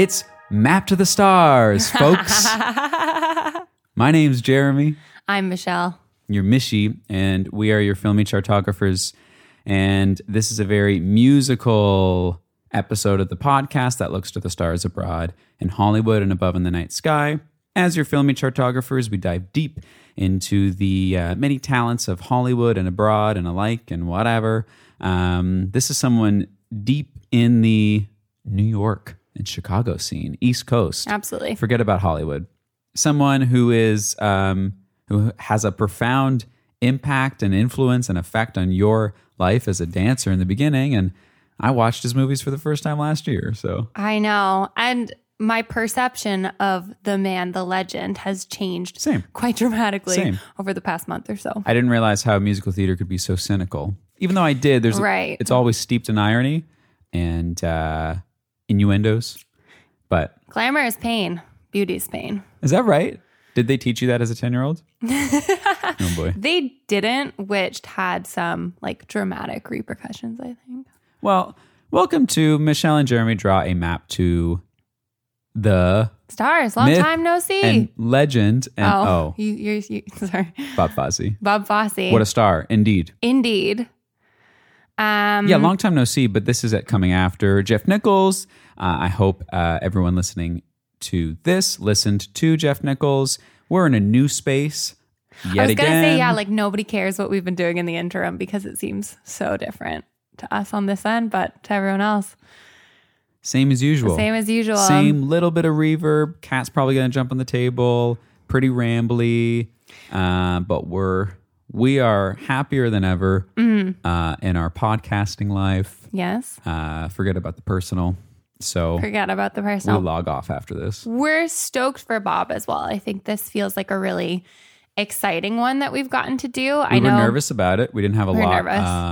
It's Map to the Stars, folks. My name's Jeremy. I'm Michelle. You're Mishi, and we are your filmy chartographers. And this is a very musical episode of the podcast that looks to the stars abroad in Hollywood and above in the night sky. As your filmy chartographers, we dive deep into the many talents of Hollywood and abroad and alike and whatever. This is someone deep in the New York and Chicago scene, East Coast. Absolutely. Forget about Hollywood. Someone who is who has a profound impact and influence and effect on your life as a dancer in the beginning. And I watched his movies for the first time last year. So I know. And my perception of the man, the legend, has changed quite dramatically over the past month or so. I didn't realize how musical theater could be so cynical. Even though I did, it's always steeped in irony and innuendos. But glamour is pain. Beauty is pain. Is that right? Did they teach you that as a 10-year-old? Oh boy. They didn't, which had some like dramatic repercussions, I think. Well, welcome to Michelle and Jeremy Draw a Map to the Stars. Long time no see. And legend. And you're sorry. Bob Fosse. Bob Fosse. What a star. Indeed. Yeah, long time no see, but this is it coming after Jeff Nichols. I hope everyone listening to this listened to Jeff Nichols. We're in a new space yet again. I was going to say, like nobody cares what we've been doing in the interim because it seems so different to us on this end, but to everyone else. Same as usual. Same little bit of reverb. Cat's probably going to jump on the table. Pretty rambly. But we are happier than ever in our podcasting life. Yes. Forget about the personal. We'll log off after this. We're stoked for Bob as well. I think this feels like a really exciting one that we've gotten to do. We were nervous about it. We didn't have a lot.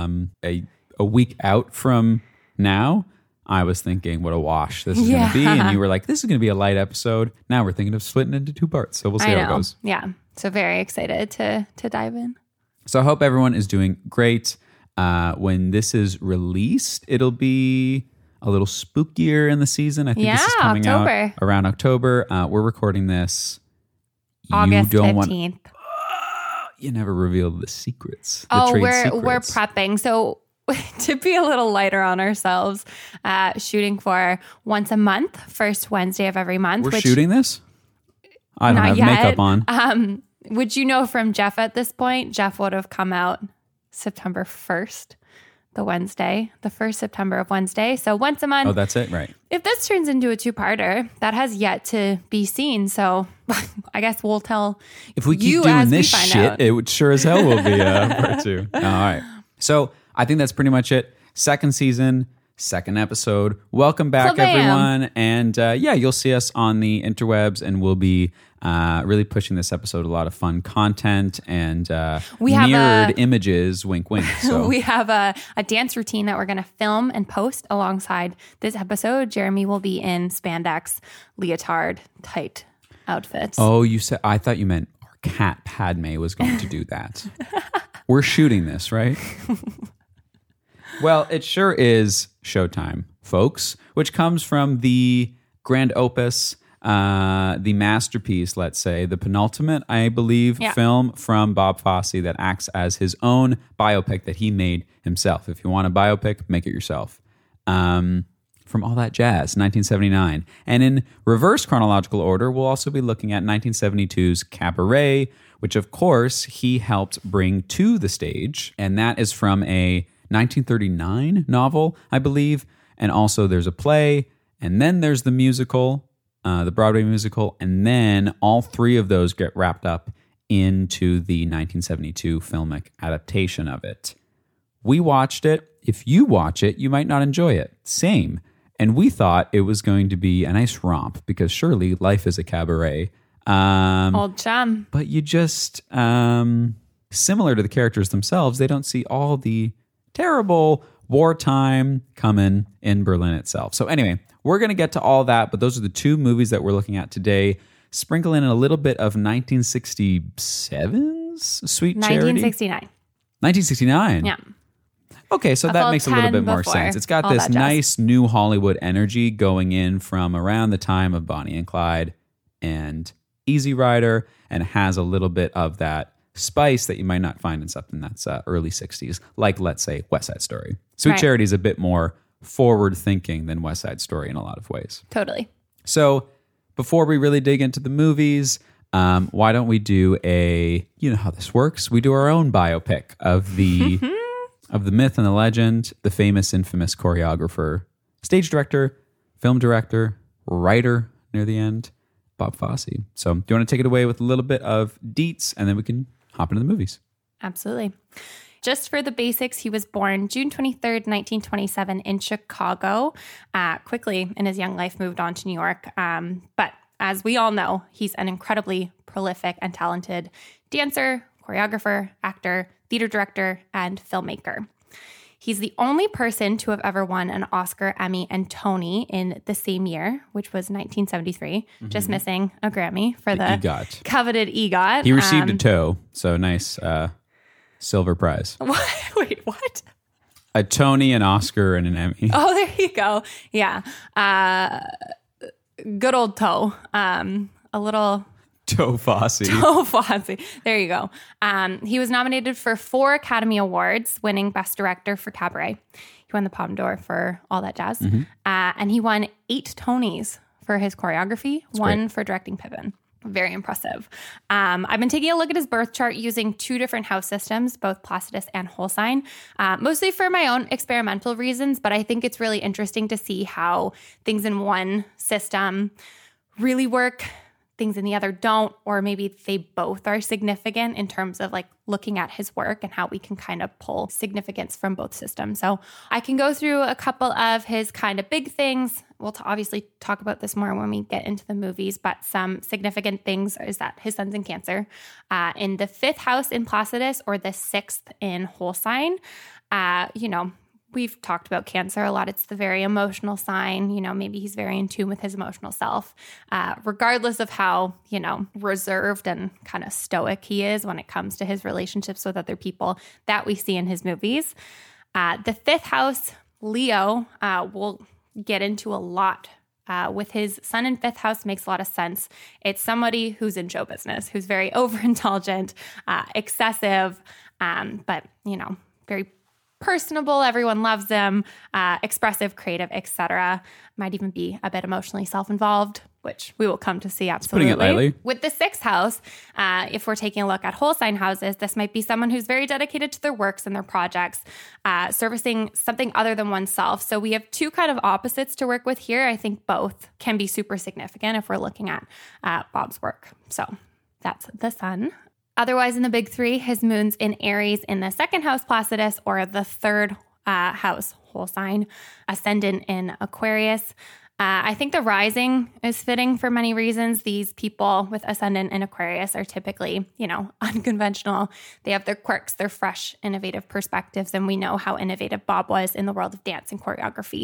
A week out from now, I was thinking what a wash this is going to be. And you were like, this is going to be a light episode. Now we're thinking of splitting into two parts. So we'll see how it goes. Yeah. So very excited to dive in. So I hope everyone is doing great. When this is released, it'll be a little spookier in the season. I think this is coming out around October. We're recording this August 15th. You never revealed the secrets. We're prepping. So to be a little lighter on ourselves, shooting for once a month, first Wednesday of every month. We're shooting this? I don't have makeup on. Would you know from Jeff at this point? Jeff would have come out September 1st. The first September of Wednesday. So once a month. Oh, that's it? Right. If this turns into a two-parter, that has yet to be seen. So I guess we'll tell if we keep doing this shit, it would sure as hell will be part two. All right. So I think that's pretty much it. Second season, second episode. Welcome back, everyone. And you'll see us on the interwebs, and we'll be really pushing this episode. A lot of fun content and mirrored images. Wink, wink. So we have a dance routine that we're going to film and post alongside this episode. Jeremy will be in spandex, leotard, tight outfits. Oh, I thought you meant our cat Padme was going to do that. We're shooting this, right? Well, it sure is showtime, folks, which comes from the grand opus, the masterpiece, let's say, the penultimate, I believe, film from Bob Fosse that acts as his own biopic that he made himself. If you want a biopic, make it yourself. From All That Jazz, 1979. And in reverse chronological order, we'll also be looking at 1972's Cabaret, which, of course, he helped bring to the stage. And that is from a 1939 novel, I believe. And also there's a play, and then there's the musical, the Broadway musical, and then all three of those get wrapped up into the 1972 filmic adaptation of it. We watched it. If you watch it, you might not enjoy it. Same. And we thought it was going to be a nice romp because surely life is a cabaret. Old chum. But you just, similar to the characters themselves, they don't see all the terrible wartime coming in Berlin itself. So anyway, we're going to get to all that, but those are the two movies that we're looking at today. Sprinkle in a little bit of 1967's Sweet Charity. 1969. 1969? Yeah. Okay, so that makes a little bit more sense. It's got this nice new Hollywood energy going in from around the time of Bonnie and Clyde and Easy Rider, and has a little bit of that spice that you might not find in something that's early 60s, like, let's say, West Side Story. Sweet Charity is a bit more forward-thinking than West Side Story in a lot of ways. Totally. So before we really dig into the movies, why don't we do you know how this works? We do our own biopic of the of the myth and the legend, the famous, infamous choreographer, stage director, film director, writer near the end, Bob Fosse. So do you want to take it away with a little bit of deets, and then we can hop into the movies? Absolutely. Just for the basics, he was born June 23rd, 1927 in Chicago. Quickly in his young life moved on to New York. But as we all know, he's an incredibly prolific and talented dancer, choreographer, actor, theater director, and filmmaker. He's the only person to have ever won an Oscar, Emmy, and Tony in the same year, which was 1973, just missing a Grammy for the EGOT. Coveted EGOT. He received a toe, so nice silver prize. Wait, what? A Tony, an Oscar, and an Emmy. Oh, there you go. Yeah. Good old toe. A little... Toe Fosse. Toe Fosse. There you go. He was nominated for 4 Academy Awards, winning Best Director for Cabaret. He won the Palme d'Or for all that jazz. And he won 8 Tonys for his choreography, That's 1 great. For directing Pippin. Very impressive. I've been taking a look at his birth chart using 2 different house systems, both Placidus and Holstein, mostly for my own experimental reasons, but I think it's really interesting to see how things in one system really work, things in the other don't, or maybe they both are significant in terms of like looking at his work and how we can kind of pull significance from both systems. So I can go through a couple of his kind of big things. We'll obviously talk about this more when we get into the movies, but some significant things is that his son's in Cancer, in the 5th house in Placidus or the 6th in Holstein. We've talked about Cancer a lot. It's the very emotional sign. Maybe he's very in tune with his emotional self, regardless of how, reserved and kind of stoic he is when it comes to his relationships with other people that we see in his movies. The 5th house, Leo, we'll get into a lot. With his son in 5th house makes a lot of sense. It's somebody who's in show business, who's very overindulgent, excessive, but, very personable, everyone loves him, expressive, creative, etc. Might even be a bit emotionally self-involved, which we will come to see absolutely. Putting it lightly. With the 6th house, if we're taking a look at Holstein houses, this might be someone who's very dedicated to their works and their projects, servicing something other than oneself. So we have 2 kind of opposites to work with here. I think both can be super significant if we're looking at Bob's work. So that's the sun. Otherwise, in the big 3, his moon's in Aries in the 2nd house, Placidus, or the 3rd house, Holstein, ascendant in Aquarius. I think the rising is fitting for many reasons. These people with ascendant in Aquarius are typically, unconventional. They have their quirks, their fresh, innovative perspectives, and we know how innovative Bob was in the world of dance and choreography.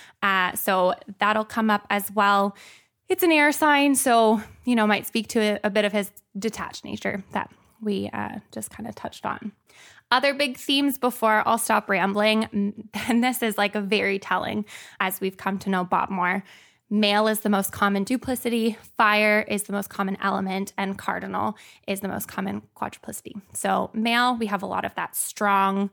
So that'll come up as well. It's an air sign, so, might speak to a bit of his detached nature that we just kind of touched on. Other big themes before I'll stop rambling, and this is like a very telling as we've come to know Bob more. Male is the most common duplicity, fire is the most common element, and cardinal is the most common quadruplicity. So male, we have a lot of that strong,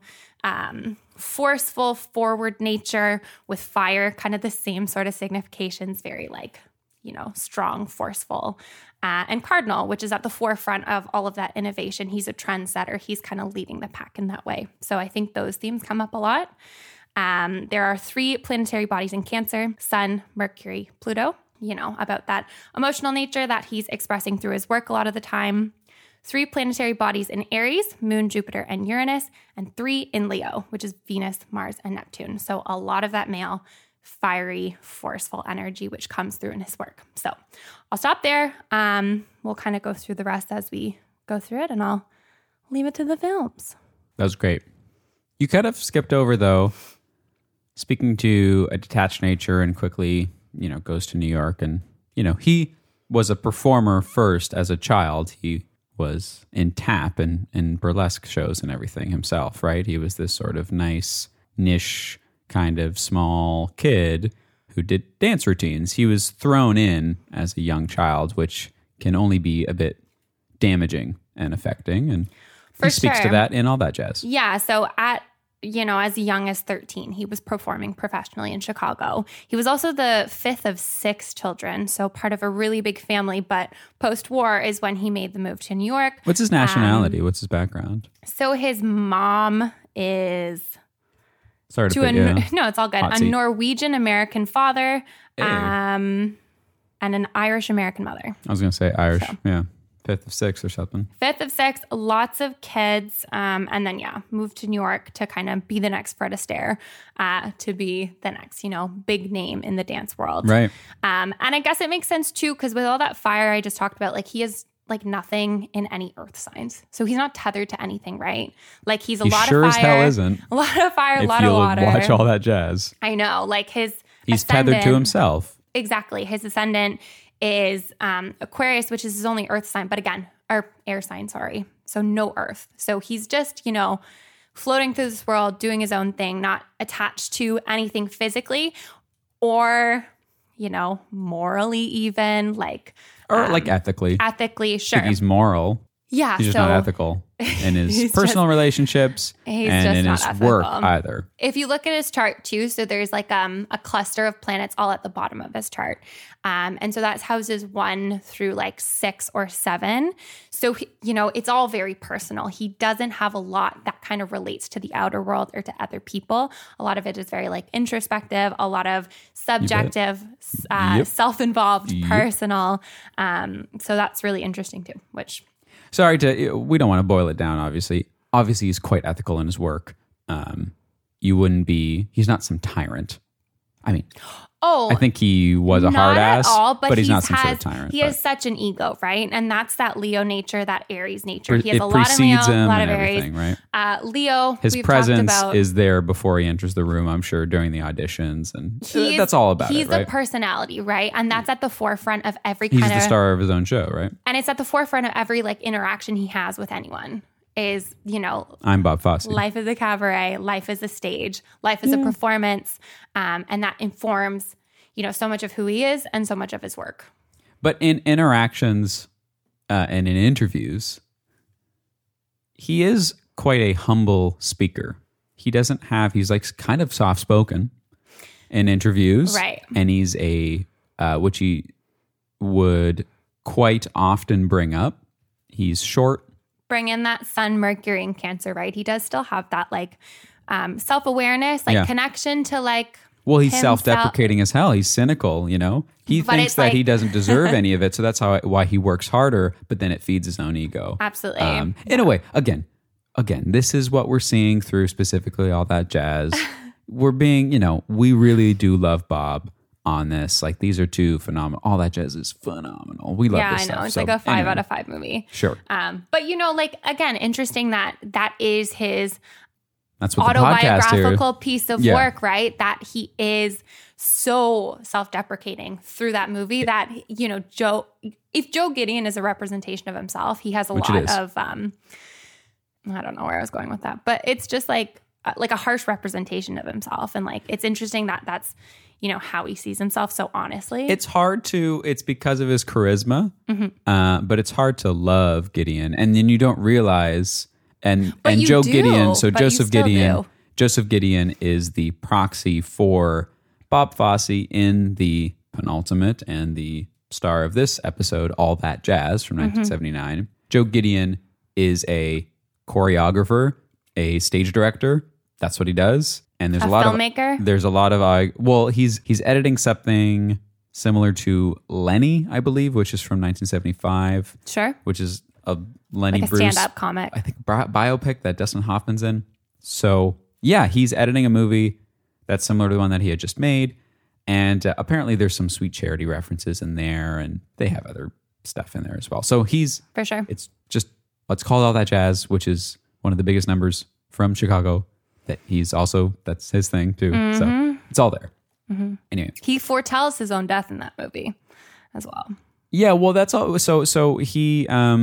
forceful, forward nature. With fire, kind of the same sort of significations, very like, strong, forceful. And cardinal, which is at the forefront of all of that innovation. He's a trendsetter. He's kind of leading the pack in that way. So I think those themes come up a lot. There are 3 planetary bodies in Cancer: Sun, Mercury, Pluto, about that emotional nature that he's expressing through his work a lot of the time. 3 planetary bodies in Aries: Moon, Jupiter, and Uranus, and 3 in Leo, which is Venus, Mars, and Neptune. So a lot of that male, fiery, forceful energy, which comes through in his work. So I'll stop there. We'll kind of go through the rest as we go through it, and I'll leave it to the films. That was great. You kind of skipped over, though, speaking to a detached nature and quickly, goes to New York. And, he was a performer first as a child. He was in tap and burlesque shows and everything himself, right? He was this sort of nice niche kind of small kid who did dance routines. He was thrown in as a young child, which can only be a bit damaging and affecting. And he speaks to that in All That Jazz. Yeah. So as young as 13, he was performing professionally in Chicago. He was also the fifth of 6 children, so part of a really big family. But post-war is when he made the move to New York. What's his nationality? What's his background? So his mom is... Sorry to put you in no, it's all good. A Norwegian-American father and an Irish-American mother. I was going to say Irish, yeah. 5th of 6 or something. 5th of 6, lots of kids. And then, moved to New York to kind of be the next Fred Astaire, to be the next, big name in the dance world. Right. And I guess it makes sense too, because with all that fire I just talked about, like he is like nothing in any earth signs. So he's not tethered to anything, right? Like he's a lot of fire. As hell isn't. A lot of fire, a lot of water. If you'll watch All That Jazz. I know. Like he's tethered to himself. Exactly. His ascendant is Aquarius, which is his only earth sign, but again, or air sign, sorry. So no earth. So he's just, floating through this world, doing his own thing, not attached to anything physically or, morally even, or ethically. Ethically, sure. He's moral. Yeah. He's just not ethical in his personal relationships and in his work either. If you look at his chart too, so there's like a cluster of planets all at the bottom of his chart. And so that's houses 1 through 6 or 7. So, it's all very personal. He doesn't have a lot that kind of relates to the outer world or to other people. A lot of it is very introspective, a lot of subjective, self-involved, personal. So that's really interesting too, which... we don't want to boil it down, obviously. Obviously, he's quite ethical in his work. He's not some tyrant. I mean, I think he was a hard ass, but he's not some sort of tyrant. He has such an ego, right? And that's that Leo nature, that Aries nature. He has a lot of Leo, a lot of Aries. Right? Leo, his presence is there before he enters the room, I'm sure, during the auditions. And that's all about it, right? He's the personality, right? And that's at the forefront of every He's the star of his own show, right? And it's at the forefront of every interaction he has with anyone. Is, I'm Bob Fosse. Life is a cabaret, life is a stage, life is a performance. And that informs, so much of who he is and so much of his work. But in interactions and in interviews, he is quite a humble speaker. He's kind of soft-spoken in interviews. Right. And he's which he would quite often bring up. He's short. Bring in that Sun, Mercury, and Cancer, right? He does still have that self-awareness, connection to Well, he's self-deprecating as hell. He's cynical, He thinks that he doesn't deserve any of it, so that's why he works harder. But then it feeds his own ego. Absolutely. In a way, again, this is what we're seeing through specifically All That Jazz. We're being, we really do love Bob on this. These are 2 phenomenal. All That Jazz is phenomenal. We love this stuff. Yeah, I know. It's a 5 out of 5 movie. Sure. But again, interesting that is his That's what autobiographical piece of work, right? That he is so self-deprecating through that movie that, if Joe Gideon is a representation of himself, he has a lot of, I don't know where I was going with that, but it's just a harsh representation of himself. And it's interesting that that's, how he sees himself so honestly. It's because of his charisma, but it's hard to love Gideon. And then you don't realize, and Joe Gideon, so Joseph Gideon is the proxy for Bob Fosse in the penultimate and the star of this episode, All That Jazz from 1979. Joe Gideon is a choreographer, a stage director. That's what he does. And there's a lot filmmaker? There's a lot of he's editing something similar to Lenny, I believe, which is from 1975. Sure. Which is a Lenny Bruce stand-up comic, I think, biopic that Dustin Hoffman's in. So yeah, he's editing a movie that's similar to the one that he had just made, and apparently there's some sweet charity references in there, and they have other stuff in there as well. So he's for sure. It's just let's call it All That Jazz, which is one of the biggest numbers from Chicago. That's his thing too. So it's all there. Anyway, he foretells his own death in that movie as well. Yeah, well, that's all. So he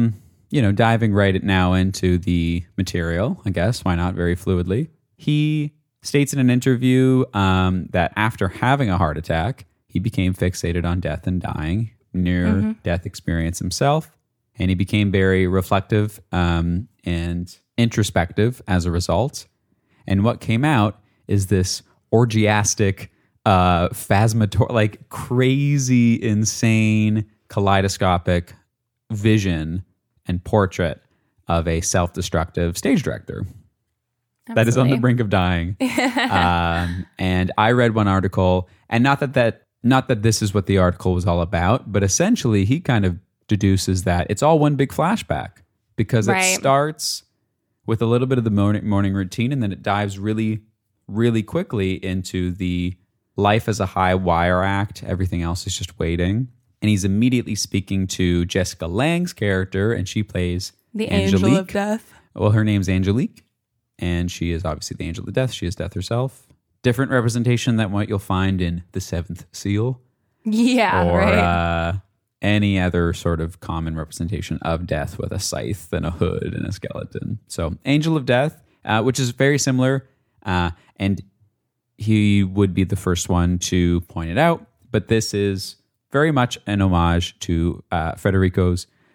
diving right now into the material, I guess, why not, very fluidly. He states in an interview that after having a heart attack, he became fixated on death and dying, near-death experience himself, and he became very reflective and introspective as a result. And what came out is this orgiastic, like crazy, insane, kaleidoscopic vision and portrait of a self-destructive stage director. Absolutely. That is on the brink of dying. And I read one article, and not that this is what the article was all about, but essentially he kind of deduces that it's all one big flashback, because it starts with a little bit of the morning routine, and then it dives really, really quickly into the life as a high wire act. Everything else is just waiting. And he's immediately speaking to Jessica Lange's character, and she plays the Angelique. Angel of Death. Well, her name's Angelique, and she is obviously the Angel of Death. She is death herself. Different representation than what you'll find in The Seventh Seal. Yeah, or any other sort of common representation of death with a scythe and a hood and a skeleton. So Angel of Death, which is very similar, and he would be the first one to point it out, but this is very much an homage to Federico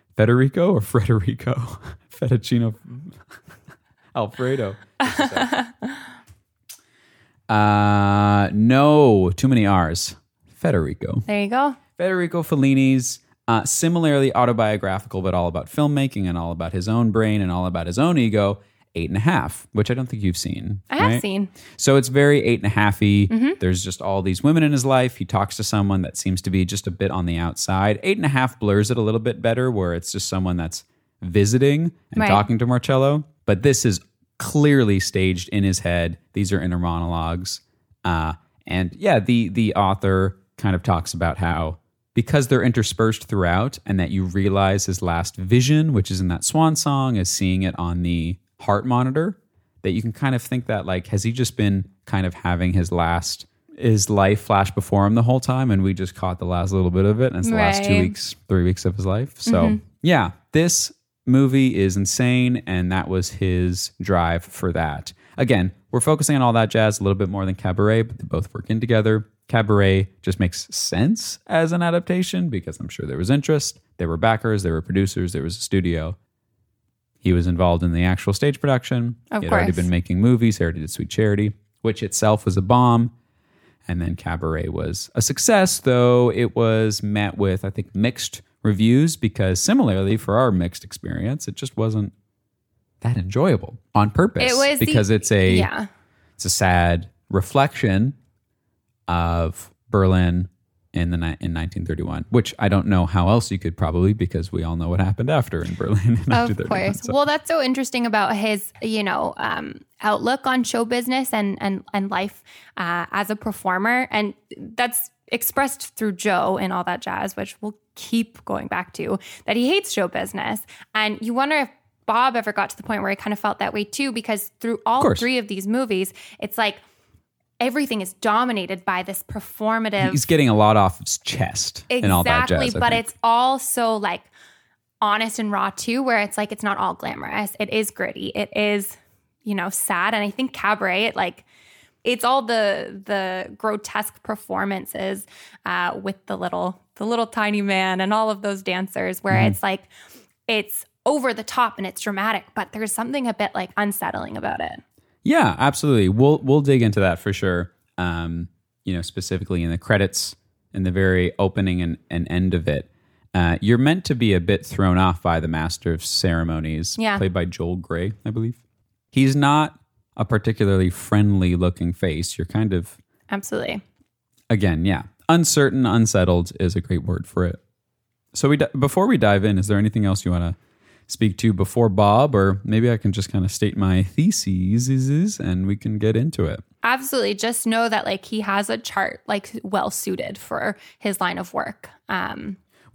Fettuccino Alfredo. No, too many R's. Federico. There you go. Federico Fellini's similarly autobiographical, but all about filmmaking and all about his own brain and all about his own ego. 8.5, which I don't think you've seen. I have seen. So it's very 8.5-y. Mm-hmm. There's just all these women in his life. He talks to someone that seems to be just a bit on the outside. 8.5 blurs it a little bit better, where it's just someone that's visiting and talking to Marcello. But this is clearly staged in his head. These are inner monologues. The author kind of talks about how, because they're interspersed throughout, and that you realize his last vision, which is in that swan song, is seeing it on the heart monitor, that you can kind of think that, like, has he just been kind of having his life flash before him the whole time, and we just caught the last little bit of it, and it's the last 3 weeks of his life. So this movie is insane, and that was his drive for that. Again, we're focusing on all that jazz a little bit more than Cabaret, but they both work in together. Cabaret just makes sense as an adaptation because I'm sure there was interest. There were backers, there were producers, there was a studio. He was involved in the actual stage production. He had already been making movies. He already did Sweet Charity, which itself was a bomb. And then Cabaret was a success, though it was met with, I think, mixed reviews, because similarly for our mixed experience, it just wasn't that enjoyable on purpose. It was because it's a sad reflection of Berlin in 1931, which I don't know how else you could probably, because we all know what happened after in Berlin in 1931. Of course. So. Well, that's so interesting about his, outlook on show business and life as a performer. And that's expressed through Joe and all that jazz, which we'll keep going back to, that he hates show business. And you wonder if Bob ever got to the point where he kind of felt that way too, because through all three of these movies, it's like everything is dominated by this performative. He's getting a lot off his chest and all that jazz. Exactly, but it's all so like honest and raw too, where it's like it's not all glamorous. It is gritty. It is, sad. And I think Cabaret, it's all the grotesque performances with the little tiny man and all of those dancers, where it's like it's over the top and it's dramatic, but there's something a bit like unsettling about it. Yeah, absolutely. We'll dig into that for sure. Specifically in the credits, in the very opening and end of it. You're meant to be a bit thrown off by the Master of Ceremonies, played by Joel Grey, I believe. He's not a particularly friendly looking face. You're kind of... Absolutely. Again, uncertain, unsettled is a great word for it. So before we dive in, is there anything else you want to speak to before Bob, or maybe I can just kind of state my theses and we can get into it? Absolutely. Just know that he has a chart well suited for his line of work.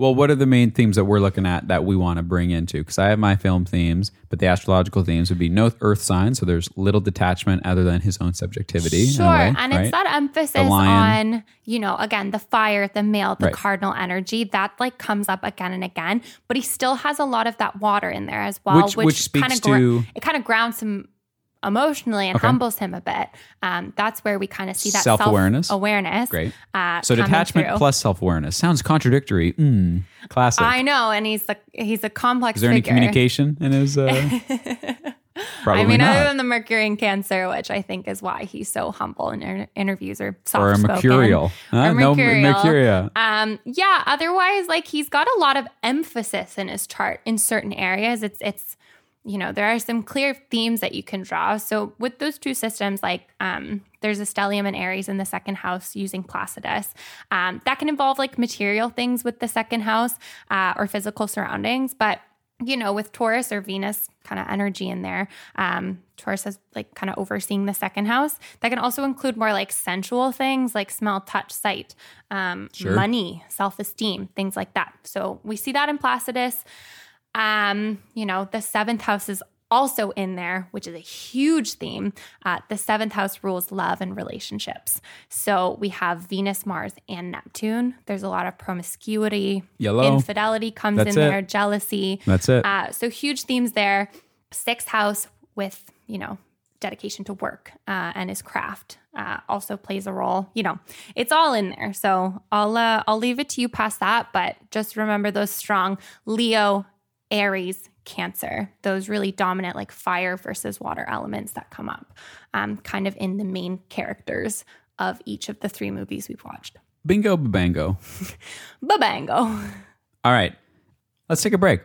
Well, what are the main themes that we're looking at that we want to bring into? Because I have my film themes, but the astrological themes would be no earth sign, so there's little detachment other than his own subjectivity. Sure, way, and right? it's that emphasis on, again, the fire, the male, the cardinal energy, that like comes up again and again, but he still has a lot of that water in there as well, which speaks to... it kind of grounds him emotionally and humbles him a bit. That's where we kind of see that self-awareness. Great. So detachment plus self-awareness sounds contradictory. Classic. I know, and he's a complex Is there figure. any communication in his... Probably I mean, not. other than the Mercury in Cancer, which I think is why he's so humble in interviews or soft-spoken. Or a Mercurial. Or Mercurial. No Mercuria. Yeah, otherwise, like, he's got a lot of emphasis in his chart in certain areas. It's there are some clear themes that you can draw. So with those two systems, like there's a stellium in Aries in the second house using Placidus. That can involve like material things with the second house or physical surroundings. But, with Taurus or Venus kind of energy in there, Taurus is like kind of overseeing the second house. That can also include more like sensual things like smell, touch, sight, money, self-esteem, things like that. So we see that in Placidus. The seventh house is also in there, which is a huge theme. The seventh house rules love and relationships. So we have Venus, Mars, and Neptune. There's a lot of promiscuity. Yellow. Infidelity comes in there, jealousy. That's it. So huge themes there. Sixth house with, dedication to work and his craft also plays a role. It's all in there. So I'll leave it to you past that, but just remember those strong Leo, Aries, Cancer, those really dominant like fire versus water elements that come up kind of in the main characters of each of the three movies we've watched. Bingo, babango. Babango. All right, let's take a break.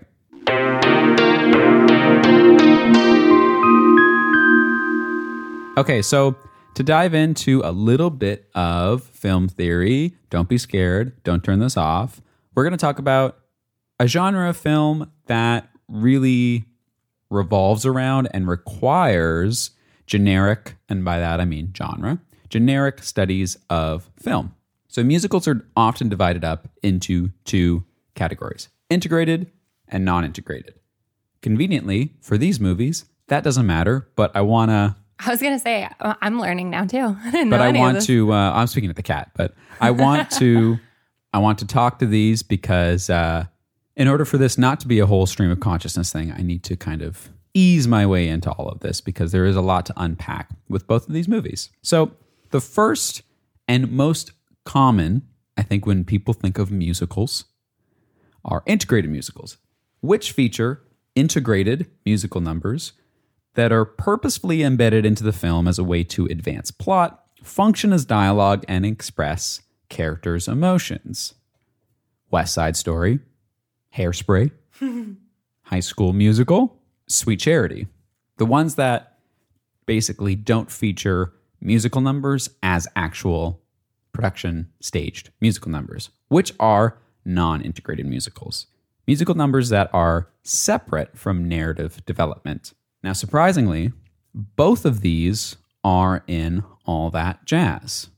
Okay, so to dive into a little bit of film theory, don't be scared, don't turn this off. We're going to talk about a genre of film that really revolves around and requires generic, and by that I mean genre, generic studies of film. So musicals are often divided up into two categories, integrated and non-integrated. Conveniently, for these movies, that doesn't matter, but I want to... I was going to say, I'm learning now too. I didn't know but I want to, I'm speaking to the cat, but I want to talk to these because... in order for this not to be a whole stream of consciousness thing, I need to kind of ease my way into all of this because there is a lot to unpack with both of these movies. So the first and most common, I think, when people think of musicals are integrated musicals, which feature integrated musical numbers that are purposefully embedded into the film as a way to advance plot, function as dialogue, and express characters' emotions. West Side Story, Hairspray, High School Musical, Sweet Charity. The ones that basically don't feature musical numbers as actual production staged musical numbers, which are non-integrated musicals. Musical numbers that are separate from narrative development. Now, surprisingly, both of these are in All That Jazz.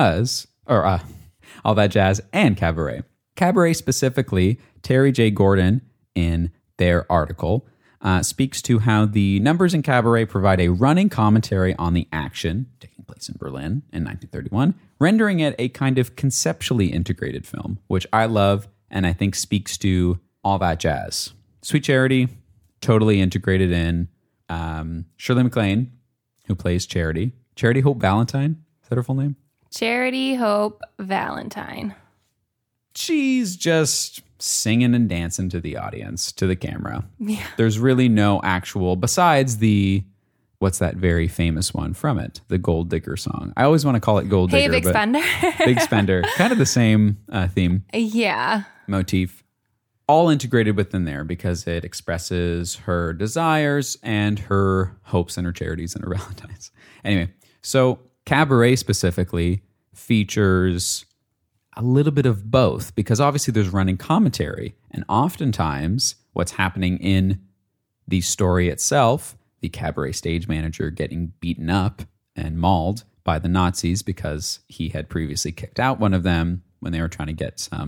All That Jazz and Cabaret. Cabaret specifically, Terry J. Gordon, in their article, speaks to how the numbers in Cabaret provide a running commentary on the action taking place in Berlin in 1931, rendering it a kind of conceptually integrated film, which I love and I think speaks to All That Jazz. Sweet Charity, totally integrated in. Shirley MacLaine, who plays Charity. Charity Hope Valentine, is that her full name? Charity Hope Valentine. She's just singing and dancing to the audience, to the camera. Yeah. There's really no actual, besides what's that very famous one from it? The Gold Digger song. I always want to call it Gold Digger. Hey, Big Spender. Big Spender. Kind of the same theme. Yeah. Motif. All integrated within there because it expresses her desires and her hopes and her charities and her valentines. Anyway, so Cabaret specifically features a little bit of both because obviously there's running commentary, and oftentimes what's happening in the story itself, the Cabaret stage manager getting beaten up and mauled by the Nazis because he had previously kicked out one of them when they were trying to get some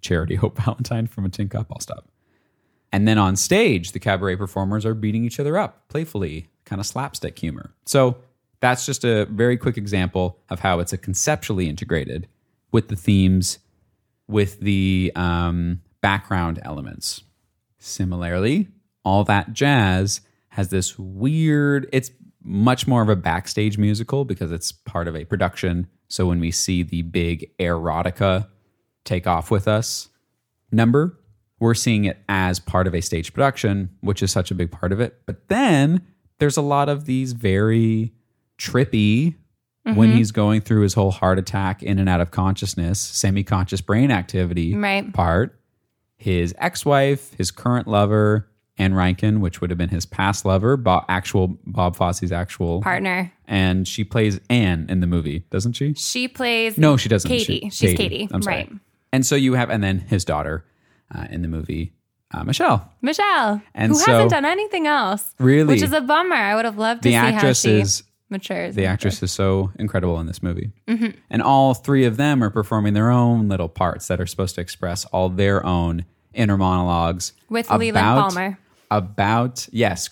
Charity Hope Valentine from a Tin Cup. I'll stop. And then on stage, the cabaret performers are beating each other up playfully, kind of slapstick humor. So that's just a very quick example of how it's a conceptually integrated with the themes, with the background elements. Similarly, All That Jazz has this weird, it's much more of a backstage musical because it's part of a production. So when we see the big erotica Take Off With Us number, we're seeing it as part of a stage production, which is such a big part of it. But then there's a lot of these very trippy, when he's going through his whole heart attack in and out of consciousness, semi-conscious brain activity part. His ex-wife, his current lover, Anne Reinken, which would have been his past lover, Bob Fosse's actual partner. And she plays Anne in the movie, doesn't she? She plays... No, she doesn't. Katie. She's Katie. I'm sorry. Right. And so you have... And then his daughter in the movie, Michelle. And who hasn't done anything else. Really? Which is a bummer. I would have loved to see how she matures. The actress is so incredible in this movie. And all three of them are performing their own little parts that are supposed to express all their own inner monologues. With Leland Palmer. About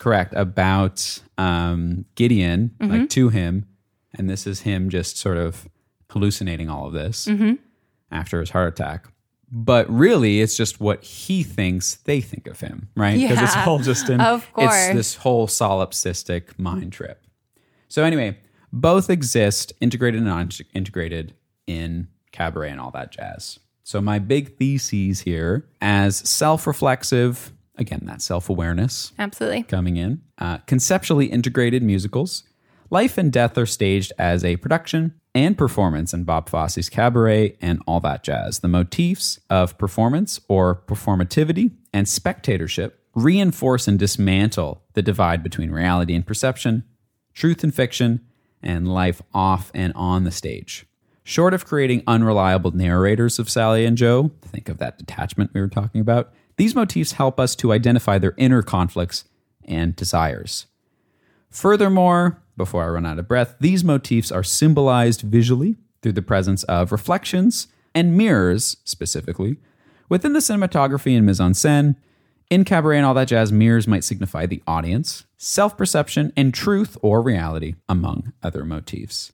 Gideon, like to him. And this is him just sort of hallucinating all of this after his heart attack. But really, it's just what he thinks they think of him, right? Because it's all just it's this whole solipsistic mind trip. So anyway, both exist, integrated and non-integrated, in cabaret and All That Jazz. So my big theses here, as self-reflexive, again, that self-awareness. Absolutely. Coming in. Conceptually integrated musicals. Life and death are staged as a production and performance in Bob Fosse's Cabaret and All That Jazz. The motifs of performance or performativity and spectatorship reinforce and dismantle the divide between reality and perception, truth and fiction, and life off and on the stage. Short of creating unreliable narrators of Sally and Joe, think of that detachment we were talking about, these motifs help us to identify their inner conflicts and desires. Furthermore, before I run out of breath, these motifs are symbolized visually through the presence of reflections and mirrors, specifically, within the cinematography and mise-en-scène. In Cabaret and All That Jazz, mirrors might signify the audience, self-perception, and truth or reality, among other motifs.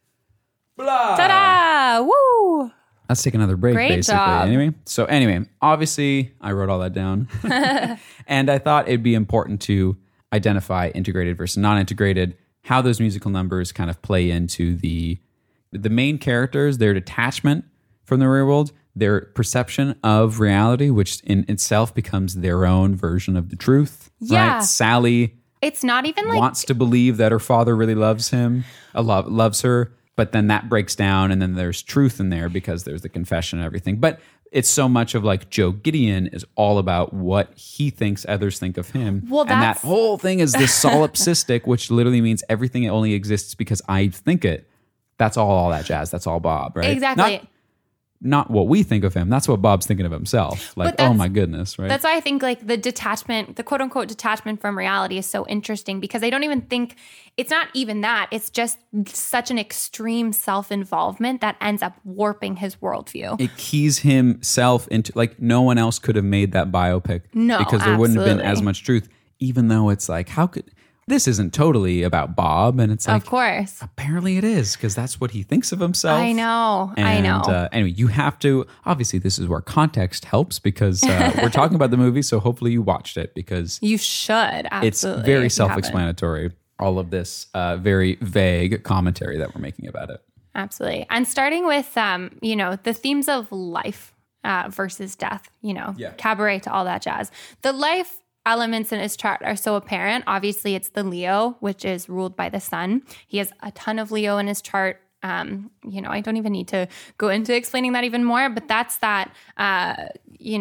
Blah! Ta-da! Woo! Let's take another break, Great basically. job. Anyway, obviously, I wrote all that down. And I thought it'd be important to identify integrated versus non-integrated, how those musical numbers kind of play into the main characters, their detachment from the real world, their perception of reality, which in itself becomes their own version of the truth. Yeah. Right? Sally, it's not even like wants to believe that her father really loves him, loves her, but then that breaks down, and then there's truth in there because there's the confession and everything. But it's so much of like Joe Gideon is all about what he thinks others think of him. Well, and that whole thing is this solipsistic, which literally means everything only exists because I think it. That's all that jazz. That's all Bob, right? Exactly. Not what we think of him. That's what Bob's thinking of himself. Like, oh my goodness, right? That's why I think like the detachment, the quote unquote detachment from reality is so interesting because I don't even think it's not even that. It's just such an extreme self-involvement that ends up warping his worldview. It keys himself into, like, no one else could have made that biopic. No, because there wouldn't have been as much truth, even though it's like, how could... This isn't totally about Bob, and it's like, of course, apparently it is, because that's what he thinks of himself. I know. Anyway, you have to, obviously this is where context helps, because we're talking about the movie, so hopefully you watched it, because you should, absolutely. It's very self-explanatory, all of this very vague commentary that we're making about it. Absolutely. And starting with, the themes of life versus death, Cabaret to All That Jazz. The life elements in his chart are so apparent. Obviously, it's the Leo, which is ruled by the sun. He has a ton of Leo in his chart. I don't even need to go into explaining that even more, but that's that, that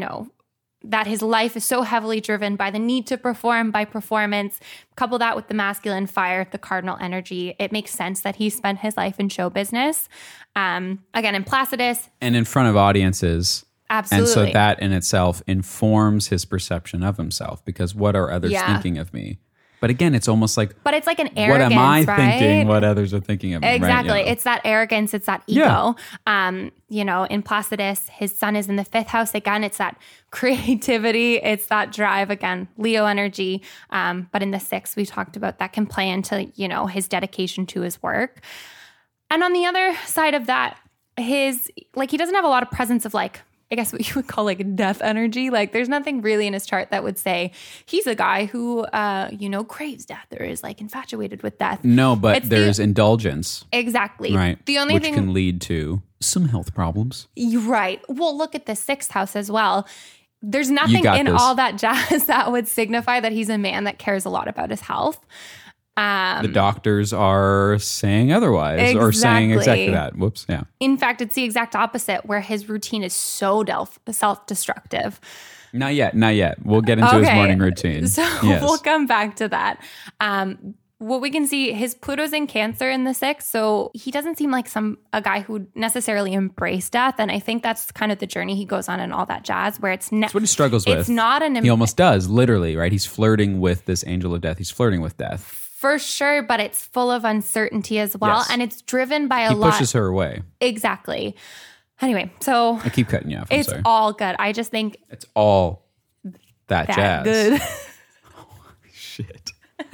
his life is so heavily driven by the need to perform, by performance. Couple that with the masculine fire, the cardinal energy. It makes sense that he spent his life in show business. Again, in Placidus. And in front of audiences. Absolutely. And so that in itself informs his perception of himself, because what are others thinking of me? But again, it's almost like, but it's like an arrogance, what am I right? thinking? What others are thinking of me? Exactly. Right? It's that arrogance. It's that ego. In Placidus, his sun is in the 5th house. Again, it's that creativity. It's that drive. Again, Leo energy. But in the 6th, we talked about that can play into, his dedication to his work. And on the other side of that, he doesn't have a lot of presence of I guess what you would call death energy. There's nothing really in his chart that would say he's a guy who, craves death or is infatuated with death. No, but there's indulgence. Exactly. Right. The only which thing can lead to some health problems. Right. Well, look at the 6th house as well. There's nothing in all that jazz that would signify that he's a man that cares a lot about his health. The doctors are saying otherwise or saying exactly that. Whoops. Yeah. In fact, it's the exact opposite where his routine is so self-destructive. Not yet. We'll get into his morning routine. So we'll come back to that. What we can see, his Pluto's in Cancer in the 6th, so he doesn't seem like a guy who would necessarily embrace death, and I think that's kind of the journey he goes on and all that jazz, where it's that's what he struggles with. It's not he almost does, literally, right? He's flirting with this angel of death. He's flirting with death. For sure, but it's full of uncertainty as well, and it's driven by a lot. He pushes her away. Exactly. Anyway, so I keep cutting you off. I'm sorry. All good. I just think it's all that jazz. Good. Oh, shit.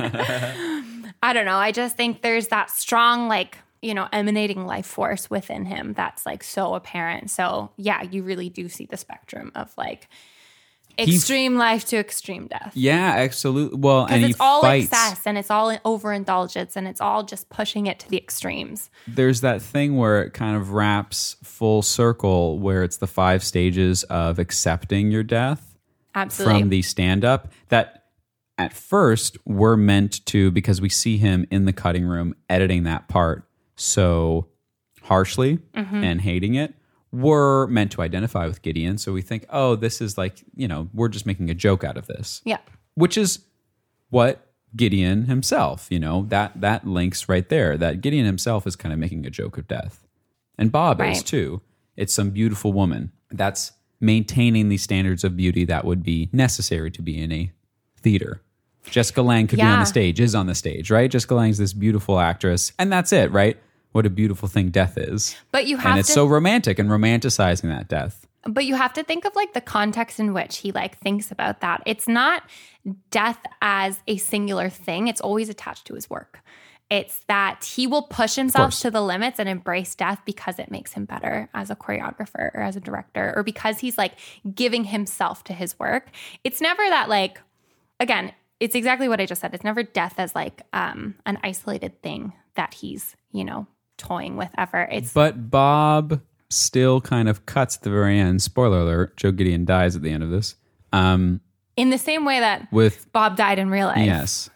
I don't know. I just think there's that strong, emanating life force within him that's so apparent. So yeah, you really do see the spectrum of extreme life to extreme death. Yeah, absolutely. Well, and it's all excess and it's all overindulgence and it's all just pushing it to the extremes. There's that thing where it kind of wraps full circle where it's the 5 stages of accepting your death. Absolutely. From the stand-up that at first we're meant to, because we see him in the cutting room editing that part so harshly and hating it, we're meant to identify with Gideon. So we think, oh, this is we're just making a joke out of this. Yeah. Which is what Gideon himself, that links right there, that Gideon himself is kind of making a joke of death. And Bob is too. It's some beautiful woman that's maintaining the standards of beauty that would be necessary to be in a theater. Jessica Lange could be on the stage, is on the stage, right? Jessica Lange's this beautiful actress, and that's it, right? What a beautiful thing death is. But you have and it's so romantic and romanticizing that death. But you have to think of the context in which he thinks about that. It's not death as a singular thing. It's always attached to his work. It's that he will push himself to the limits and embrace death because it makes him better as a choreographer or as a director, or because he's giving himself to his work. It's never that again, it's exactly what I just said. It's never death as an isolated thing that he's, toying with ever. But Bob still kind of cuts at the very end. Spoiler alert, Joe Gideon dies at the end of this. In the same way that Bob died in real life. Yes.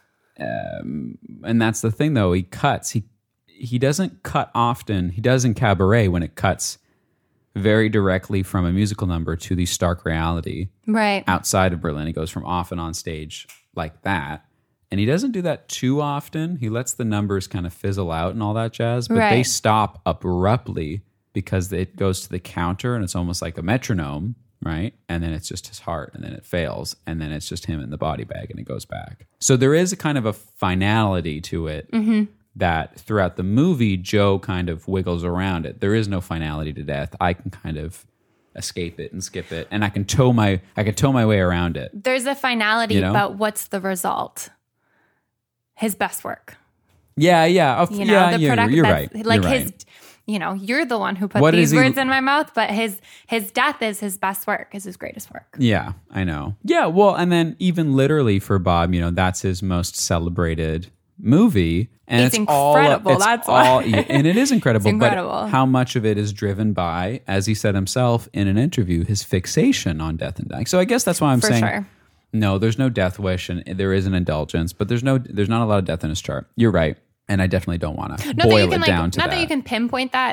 And that's the thing though, he cuts. He doesn't cut often. He does in Cabaret when it cuts very directly from a musical number to the stark reality. Right. Outside of Berlin. He goes from off and on stage like that. And he doesn't do that too often. He lets the numbers kind of fizzle out and all that jazz. But they stop abruptly because it goes to the counter and it's almost like a metronome, right? And then it's just his heart and then it fails. And then it's just him in the body bag and it goes back. So there is a kind of a finality to it that throughout the movie, Joe kind of wiggles around it. There is no finality to death. I can kind of escape it and skip it. And I can tow my way around it. There's a finality, but what's the result? His best work. Yeah. The product. You're right. His, right. You're the one who put these words in my mouth, but his death is his best work, is his greatest work. Yeah, I know. Yeah, well, and then even literally for Bob, that's his most celebrated movie. And it's incredible. That's why. And it is incredible. It's incredible. But how much of it is driven by, as he said himself in an interview, his fixation on death and dying. So I guess that's why I'm saying, sure. No, there's no death wish and there is an indulgence, but there's not a lot of death in his chart. You're right. And I definitely don't want to boil it down to that. Not that you can pinpoint that,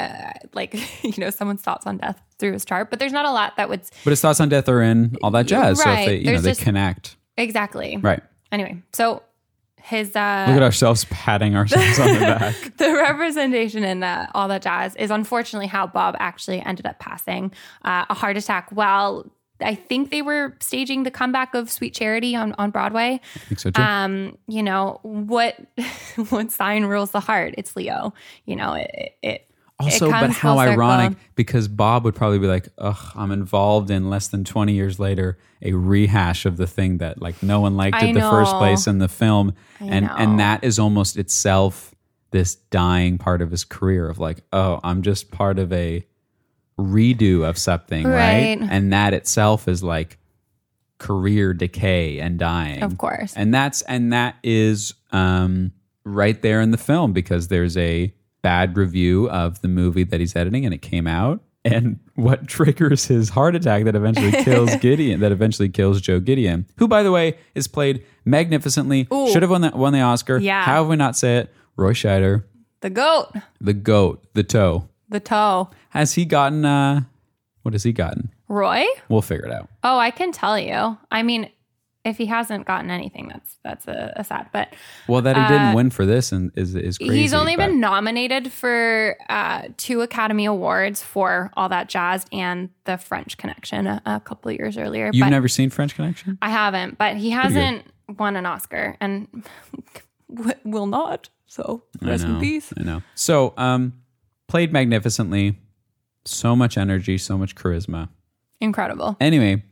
someone's thoughts on death through his chart, but there's not a lot that would. But his thoughts on death are in all that jazz. Right. So if they connect. Exactly. Right. Anyway, so his look at ourselves patting ourselves on the back. The representation in all that jazz is unfortunately how Bob actually ended up passing a heart attack while I think they were staging the comeback of Sweet Charity on Broadway. I think so too. You know, what sign rules the heart? It's Leo. You know, it also, it but comes how full circle. ironic, because Bob would probably be like, ugh, I'm involved in less than 20 years later, a rehash of the thing that like no one liked at the first place in the film. And that is almost itself this dying part of his career of like, oh, I'm just part of a redo of something, right? And that itself is like career decay and dying. Of course. And that is right there in the film, because there's a bad review of the movie that he's editing and it came out, and what triggers his heart attack that eventually kills kills Joe Gideon, who, by the way, is played magnificently. Ooh. Should have won the Oscar. Yeah. How have we not say it? Roy Scheider. The goat. The toe. The toe. Has he gotten what has he gotten? Roy? We'll figure it out. Oh, I can tell you. I mean, if he hasn't gotten anything, that's a sad. But well, that he didn't win for this and is crazy. He's only been nominated for 2 Academy Awards for All That Jazz and The French Connection a couple of years earlier. You've never seen French Connection? I haven't, but he hasn't won an Oscar and will not. So rest in peace. I know. So played magnificently, so much energy, so much charisma. Incredible. Anyway,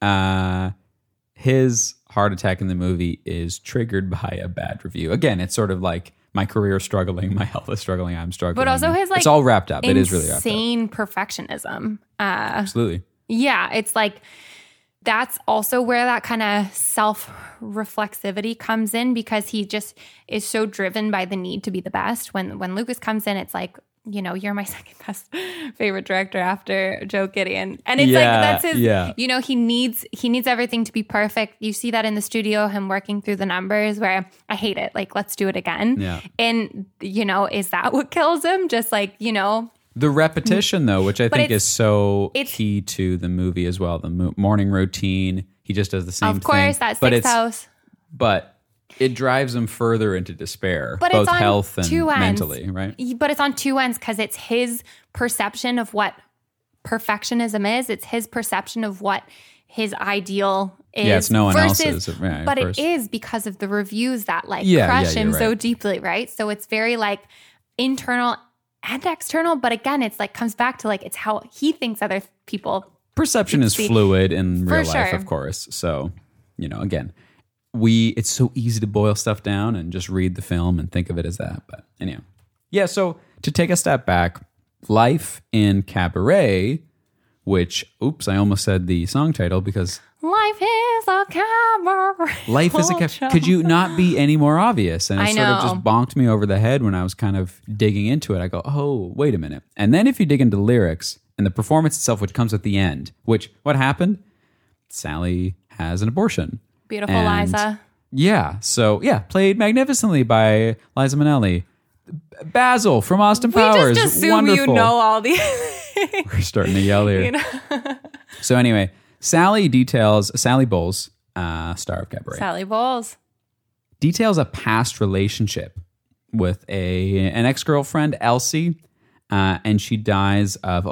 his heart attack in the movie is triggered by a bad review. Again, it's sort of like my career is struggling, my health is struggling, I'm struggling. But also his like it's all wrapped up. It is really wrapped up. Insane perfectionism. Absolutely. Yeah, it's like that's also where that kind of self-reflexivity comes in, because he just is so driven by the need to be the best. When Lucas comes in, it's like, you know, you're my second best favorite director after Joe Gideon. And it's like, that's his, you know, he needs everything to be perfect. You see that in the studio, him working through the numbers where I hate it. Like, let's do it again. Yeah. And, you know, is that what kills him? Just like, you know. The repetition, though, which I think is so key to the movie as well. The morning routine, he just does the same thing. Of course, that Sixth House. But it drives him further into despair, but both it's on health and two ends. Mentally, right? But it's on two ends, because it's his perception of what perfectionism is. It's his perception of what his ideal is. Yeah, it's no one else's. Right, but it is because of the reviews that like crush him so deeply, right? So it's very like internal and external. But again, it's like comes back to like it's how he thinks other people. Perception is fluid in real life, of course. So, you know, again, it's so easy to boil stuff down and just read the film and think of it as that. But anyhow, yeah. So to take a step back, life in Cabaret, which, oops, I almost said the song title because life is a cabaret. Life is a cabaret. Could you not be any more obvious? And it sort of just bonked me over the head when I was kind of digging into it. I go, oh, wait a minute. And then if you dig into the lyrics and the performance itself, which comes at the end, what happened? Sally has an abortion. Beautiful Liza. Yeah. So, yeah, played magnificently by Liza Minnelli. Basil from Austin Powers. We just assume wonderful. You know all these. We're starting to yell here. You know? So anyway, Sally Bowles, star of Cabaret. Sally Bowles. Details a past relationship with an ex-girlfriend, Elsie, and she dies of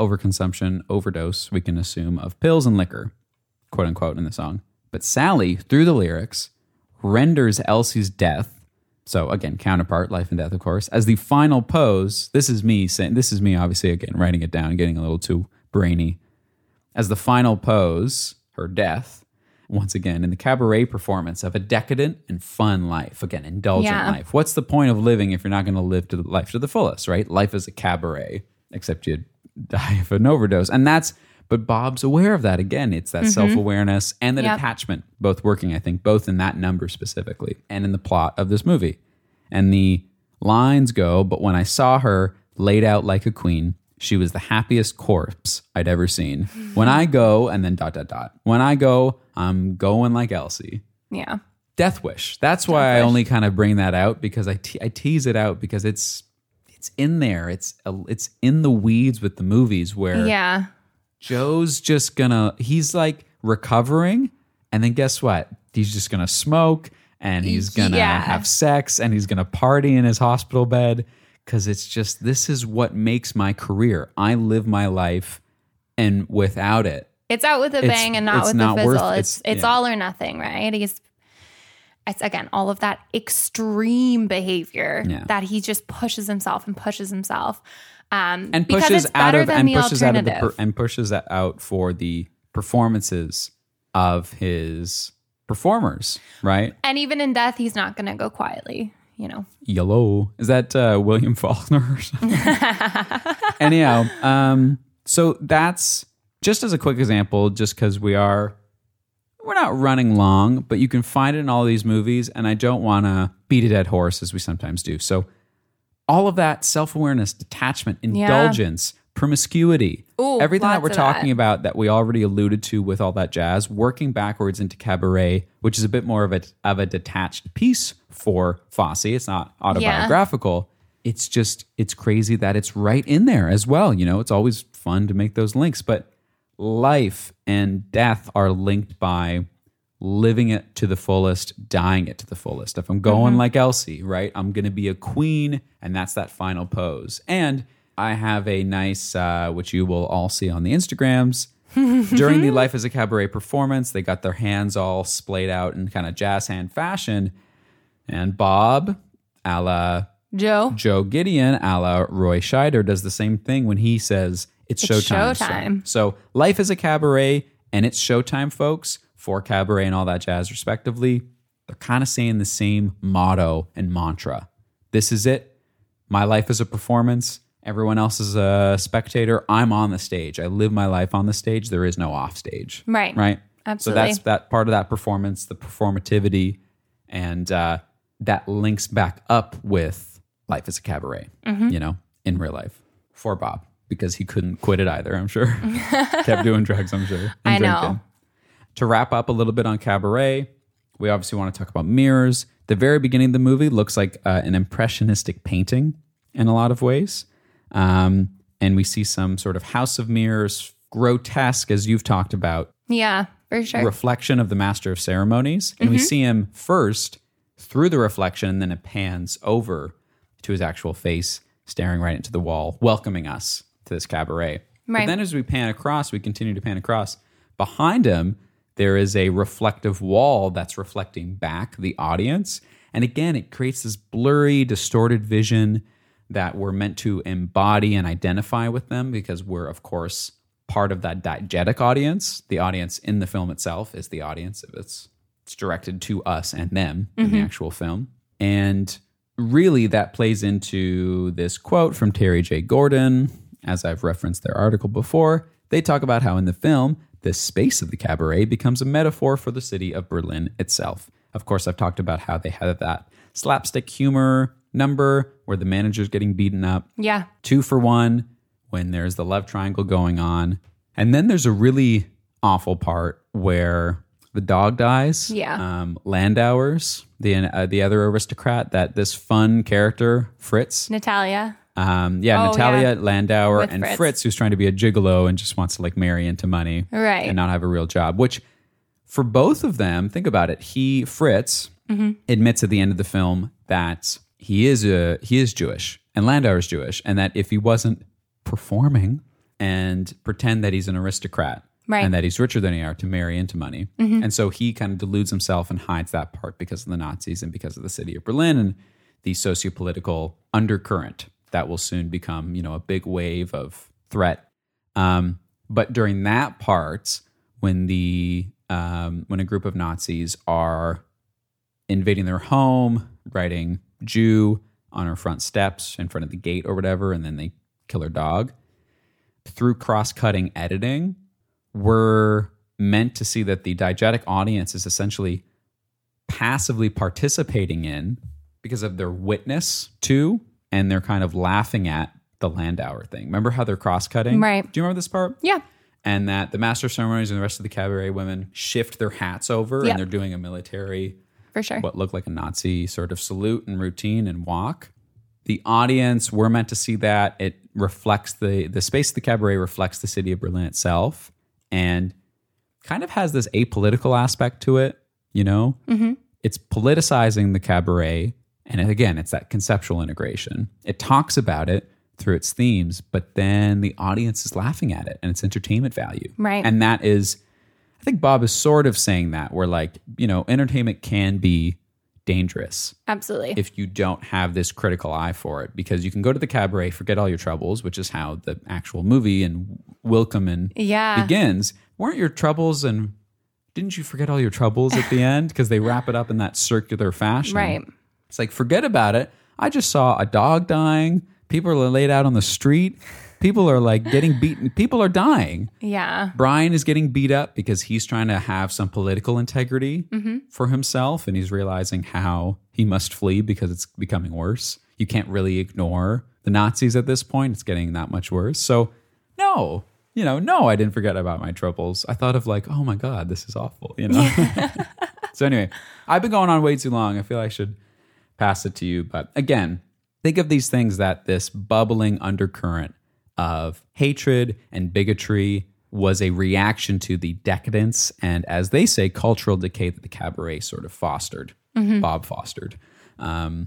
overdose, we can assume, of pills and liquor, quote unquote, in the song. But Sally, through the lyrics, renders Elsie's death, so again, counterpart, life and death, of course, as the final pose. This is me, obviously, again, writing it down, getting a little too brainy. As the final pose, her death, once again, in the Cabaret performance of a decadent and fun life. Again, indulgent life. What's the point of living if you're not going to live life to the fullest, right? Life is a cabaret, except you die of an overdose. But Bob's aware of that. Again, it's that self-awareness and the detachment, both working, I think, both in that number specifically and in the plot of this movie. And the lines go, but when I saw her laid out like a queen, she was the happiest corpse I'd ever seen. When I go, and then ... When I go, I'm going like Elsie. Yeah. Death Wish. That's why I only kind of bring that out, because I tease it out because it's in there. It's in the weeds with the movies where Joe's just he's like recovering, and then guess what? He's just gonna smoke, and he's gonna have sex, and he's gonna party in his hospital bed, because it's just, this is what makes my career. I live my life, and without it, It's out with a bang and not with a fizzle. It's all or nothing, right? It's again, all of that extreme behavior that he just pushes himself and pushes himself. And pushes out out for the performances of his performers, right? And even in death, he's not going to go quietly, you know. Yellow. Is that William Faulkner or something? Anyhow, so that's just as a quick example, just because we're not running long, but you can find it in all these movies, and I don't want to beat a dead horse as we sometimes do. So all of that self-awareness, detachment, indulgence, promiscuity, everything that we're talking about that we already alluded to with all that jazz, working backwards into Cabaret, which is a bit more of a detached piece for Fosse. It's not autobiographical. It's crazy that it's right in there as well. You know, it's always fun to make those links, but life and death are linked by living it to the fullest, dying it to the fullest. If I'm going like Elsie, right, I'm going to be a queen, and that's that final pose. And I have a nice, which you will all see on the Instagrams, during the Life as a Cabaret performance, they got their hands all splayed out in kind of jazz hand fashion. And Bob, a la Joe Gideon, a la Roy Scheider, does the same thing when he says, it's showtime. So Life is a Cabaret, and it's showtime, folks, for Cabaret and all that jazz, respectively. They're kind of saying the same motto and mantra. This is it. My life is a performance. Everyone else is a spectator. I'm on the stage. I live my life on the stage. There is no off stage. Right. Absolutely. So that's that part of that performance, the performativity, and that links back up with Life is a Cabaret, you know, in real life for Bob. Because he couldn't quit it either, I'm sure. Kept doing drugs, I'm sure. I know. To wrap up a little bit on Cabaret, we obviously want to talk about mirrors. The very beginning of the movie looks like an impressionistic painting in a lot of ways. And we see some sort of house of mirrors, grotesque, as you've talked about. Yeah, for sure. Reflection of the master of ceremonies. And we see him first through the reflection, and then it pans over to his actual face, staring right into the wall, welcoming us to this cabaret. Right. But then as we continue to pan across, behind him, there is a reflective wall that's reflecting back the audience. And again, it creates this blurry, distorted vision that we're meant to embody and identify with them because we're, of course, part of that diegetic audience. The audience in the film itself is the audience. It's directed to us and them in the actual film. And really, that plays into this quote from Terry J. Gordon. As I've referenced their article before, they talk about how in the film, the space of the cabaret becomes a metaphor for the city of Berlin itself. Of course, I've talked about how they had that slapstick humor number where the manager's getting beaten up. Yeah. 2 for 1 when there's the love triangle going on. And then there's a really awful part where the dog dies. Yeah. Landauer's, the other aristocrat, this fun character, Fritz. Natalia. Natalia, Landauer, and Fritz, who's trying to be a gigolo and just wants to marry into money, right, and not have a real job. Which, for both of them, think about it. Fritz, admits at the end of the film that he is Jewish and Landauer's Jewish, and that if he wasn't performing and pretend that he's an aristocrat, right, and that he's richer than they are, to marry into money, and so he kind of deludes himself and hides that part because of the Nazis and because of the city of Berlin and the sociopolitical undercurrent that will soon become, a big wave of threat. But during that part, when a group of Nazis are invading their home, writing Jew on her front steps in front of the gate or whatever, and then they kill her dog, through cross-cutting editing, we're meant to see that the diegetic audience is essentially passively participating in because of their witness to, and they're kind of laughing at the Landauer thing. Remember how they're cross-cutting? Right. Do you remember this part? Yeah. And that the master of ceremonies and the rest of the cabaret women shift their hats over, and they're doing a military, for sure, what looked like a Nazi sort of salute and routine and walk. The audience, we're meant to see that. It reflects the space of the cabaret reflects the city of Berlin itself, and kind of has this apolitical aspect to it, It's politicizing the cabaret. And again, it's that conceptual integration. It talks about it through its themes, but then the audience is laughing at it and it's entertainment value. Right. And that is, I think Bob is sort of saying that, where like, entertainment can be dangerous. Absolutely. If you don't have this critical eye for it, because you can go to the cabaret, forget all your troubles, which is how the actual movie and Willkommen begins. Weren't your troubles, and didn't you forget all your troubles at the end? Because they wrap it up in that circular fashion. Right. It's like, forget about it. I just saw a dog dying. People are laid out on the street. People are like getting beaten. People are dying. Yeah. Brian is getting beat up because he's trying to have some political integrity for himself. And he's realizing how he must flee because it's becoming worse. You can't really ignore the Nazis at this point. It's getting that much worse. So no, I didn't forget about my troubles. I thought of like, oh my God, this is awful, So anyway, I've been going on way too long. I feel I should pass it to you. But again, think of these things, that this bubbling undercurrent of hatred and bigotry was a reaction to the decadence and, as they say, cultural decay that the cabaret sort of fostered. Bob fostered. And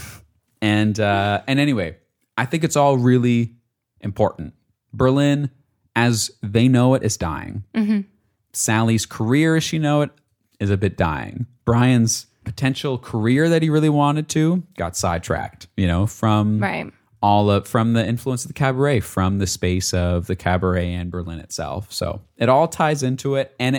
anyway, I think it's all really important. Berlin, as they know it, is dying. Sally's career, as she know it, is a bit dying. Brian's potential career that he really wanted to got sidetracked, from from the influence of the cabaret, from the space of the cabaret and Berlin itself. So it all ties into it. And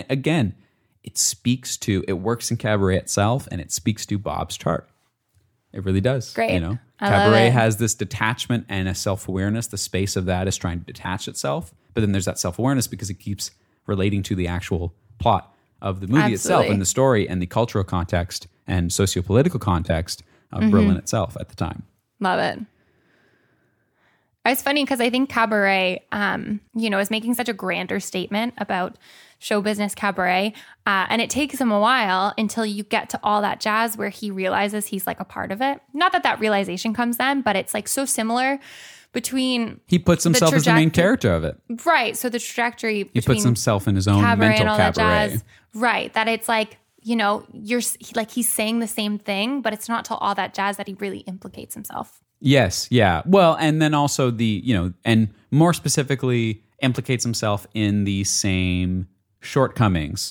it works in cabaret itself, and it speaks to Bob's chart. It really does. Great. Cabaret has this detachment and a self-awareness. The space of that is trying to detach itself. But then there's that self-awareness because it keeps relating to the actual plot of the movie itself and the story and the cultural context and socio-political context of Berlin itself at the time. Love it. It's funny because I think cabaret, is making such a grander statement about show business cabaret. And it takes him a while until you get to All That Jazz, where he realizes he's like a part of it. Not that realization comes then, but it's like so similar between... He puts himself as the main character of it. Right. So the trajectory... He puts himself in his own mental cabaret. Jazz, right. That it's like, he's saying the same thing, but it's not till All That Jazz that he really implicates himself. Yes. Yeah. Well, and then also and more specifically implicates himself in the same shortcomings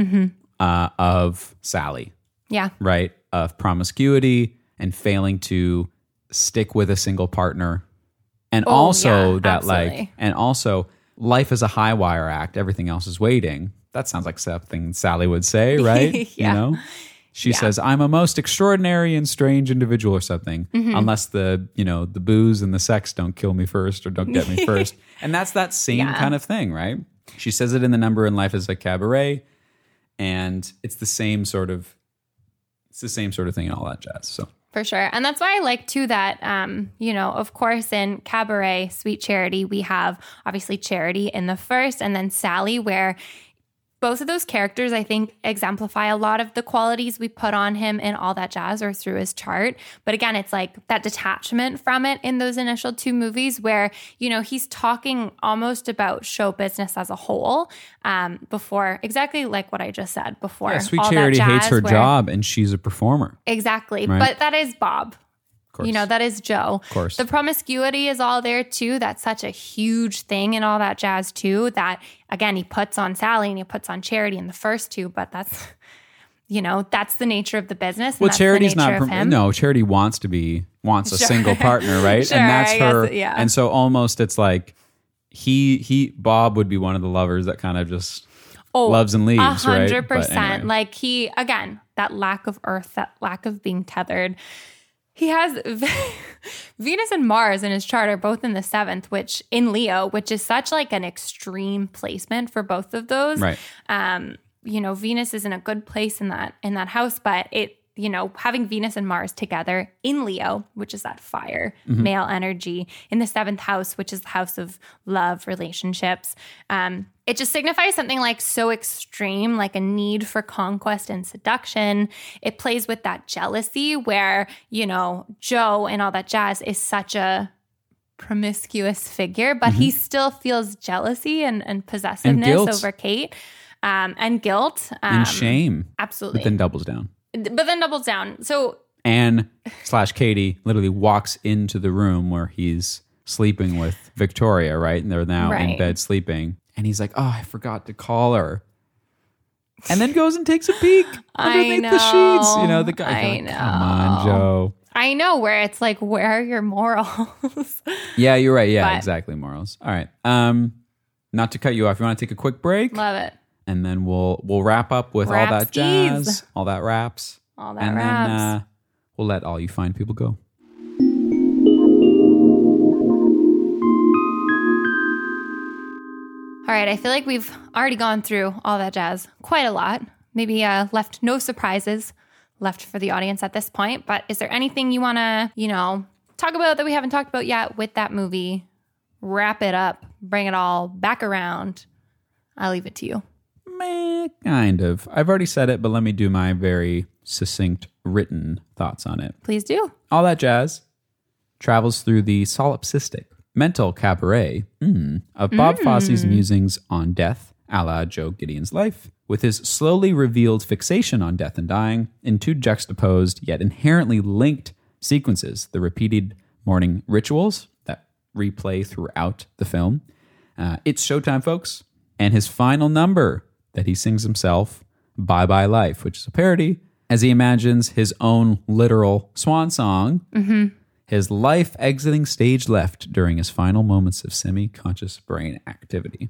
of Sally. Yeah. Right. Of promiscuity and failing to stick with a single partner. And also life is a high wire act. Everything else is waiting. That sounds like something Sally would say, right? Yeah. She says, I'm a most extraordinary and strange individual or something, unless the booze and the sex don't kill me first or don't get me first. And that's that same kind of thing, right? She says it in the number In Life is a Cabaret, and it's the same sort of thing in All That Jazz. So for sure. And that's why I like too that, of course, in Cabaret, Sweet Charity, we have obviously Charity in the first and then Sally, where both of those characters, I think, exemplify a lot of the qualities we put on him in All That Jazz or through his chart. But again, it's like that detachment from it in those initial two movies where, he's talking almost about show business as a whole before, exactly like what I just said before. Yeah, Sweet Charity hates her job and she's a performer. Exactly. Right? But that is Bob. Course. That is Joe. Of course. The promiscuity is all there too. That's such a huge thing in All That Jazz too, that again, he puts on Sally and he puts on Charity in the first two, but that's, that's the nature of the business. Well, Charity's not, Charity wants a single partner, right? Sure, and that's her. Yeah. And so almost it's like Bob would be one of the lovers that kind of just loves and leaves, 100%. Right? Anyway. Like that lack of earth, that lack of being tethered. He has Venus and Mars in his chart are both in the 7th, which in Leo, which is such like an extreme placement for both of those. Right. Venus is in a good place in that house, but having Venus and Mars together in Leo, which is that fire, male energy, in the 7th house, which is the house of love, relationships. It just signifies something like so extreme, like a need for conquest and seduction. It plays with that jealousy where, Joe and All That Jazz is such a promiscuous figure, but he still feels jealousy and possessiveness over Kate and guilt. And shame. Absolutely. But then doubles down. So Anne / Katie literally walks into the room where he's sleeping with Victoria, right? And they're now in Right. bed sleeping. And he's like, oh, I forgot to call her. And then goes and takes a peek underneath the sheets. You know, the guy. Like, come on, Joe. I know, where it's like, where are your morals? Yeah, you're right. Yeah, But- exactly. Morals. All right. Not to cut you off. You want to take a quick break? Love it. And then we'll wrap up with all that Rapskis. jazz, all that raps. All that and raps. then we'll let all you fine people go. All right, I feel like we've already gone through all that jazz quite a lot. Maybe left no surprises left for the audience at this point. But is there anything you want to, talk about that we haven't talked about yet with that movie? Wrap it up, bring it all back around. I'll leave it to you. Meh, kind of. I've already said it, but let me do my very succinct written thoughts on it. Please do. All that jazz travels through the solipsistic mental cabaret of Bob Fosse's musings on death, a la Joe Gideon's life, with his slowly revealed fixation on death and dying in two juxtaposed yet inherently linked sequences, the repeated morning rituals that replay throughout the film. It's showtime, folks, and his final number that he sings himself, Bye Bye Life, which is a parody, as he imagines his own literal swan song, his life exiting stage left during his final moments of semi-conscious brain activity.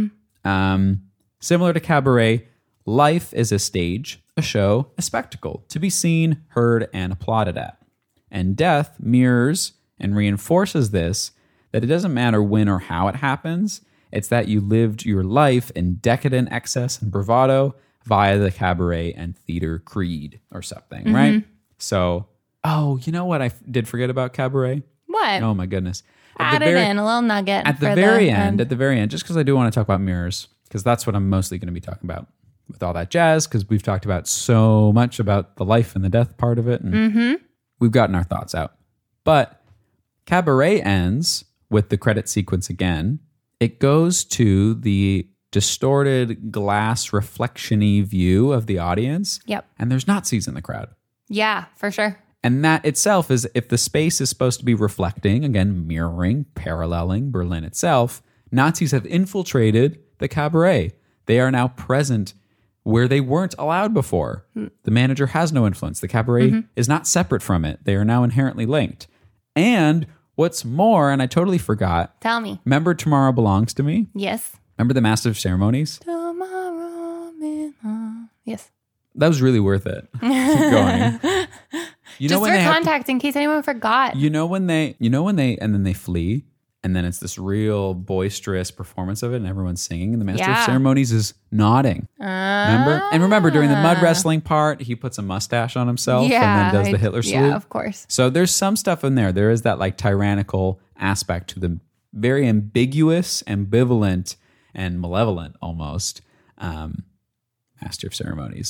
Similar to Cabaret, life is a stage, a show, a spectacle to be seen, heard, and applauded at. And death mirrors and reinforces this, that it doesn't matter when or how it happens, it's that you lived your life in decadent excess and bravado via the cabaret and theater creed or something, right? So, you know what I did forget about Cabaret? What? Oh my goodness. Add it in, a little nugget. At the very end, just because I do want to talk about mirrors, because that's what I'm mostly going to be talking about with all that jazz, because we've talked about so much about the life and the death part of it, and we've gotten our thoughts out. But Cabaret ends with the credit sequence again. It goes to the distorted glass reflection-y view of the audience. Yep. And there's Nazis in the crowd. Yeah, for sure. And that itself is, if the space is supposed to be reflecting, again, mirroring, paralleling Berlin itself, Nazis have infiltrated the cabaret. They are now present where they weren't allowed before. The manager has no influence. The cabaret is not separate from it. They are now inherently linked. And what's more, and I totally forgot, Tell me. remember Tomorrow Belongs to Me? Yes. Remember the Master of Ceremonies? Tomorrow. Yes. That was really worth it. Keep going. Just for context, in case anyone forgot. You know when they, and then they flee, and then it's this real boisterous performance of it, and everyone's singing, and the Master of Ceremonies is nodding. Remember? And remember, during the mud wrestling part, he puts a mustache on himself and then does the Hitler salute. Yeah, of course. So there's some stuff in there. There is that like tyrannical aspect to the very ambiguous, ambivalent, and malevolent almost Master of Ceremonies.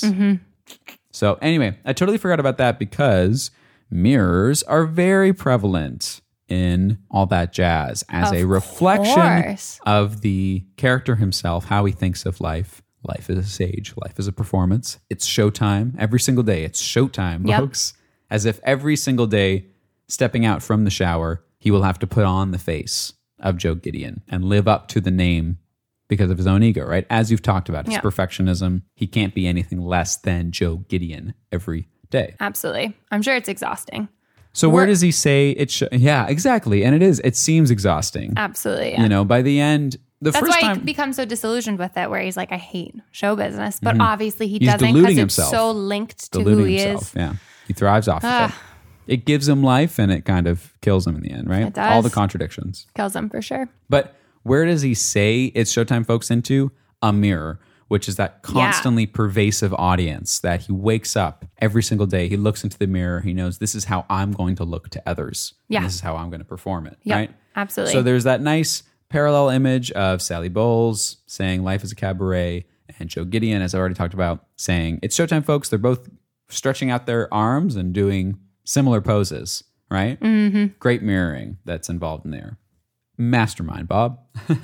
So anyway, I totally forgot about that because mirrors are very prevalent in all that jazz as a reflection of the character himself, how he thinks of life. Life is a stage. Life is a performance. It's showtime every single day. It's showtime, folks. As if every single day, stepping out from the shower, he will have to put on the face of Joe Gideon and live up to the name because of his own ego, right? As you've talked about, his perfectionism. He can't be anything less than Joe Gideon every day. Absolutely. I'm sure it's exhausting. So where does he say it? Yeah, exactly. And it is. It seems exhausting. Absolutely. Yeah. You know, by the end, That's why he becomes so disillusioned with it, where he's like, I hate show business. But obviously he He's doesn't, deluding because it's himself. so linked to who he is. Yeah. He thrives off of it. It gives him life and it kind of kills him in the end, right? It does. All the contradictions. Kills him for sure. But where does he say it's showtime, folks, into? A mirror, which is that constantly pervasive audience that he wakes up every single day. He looks into the mirror. He knows this is how I'm going to look to others. Yeah. And this is how I'm going to perform it, Yep, right? absolutely. So there's that nice parallel image of Sally Bowles saying life is a cabaret, and Joe Gideon, as I already talked about, saying it's showtime, folks. They're both stretching out their arms and doing similar poses, right? Great mirroring that's involved in there. Mastermind, Bob.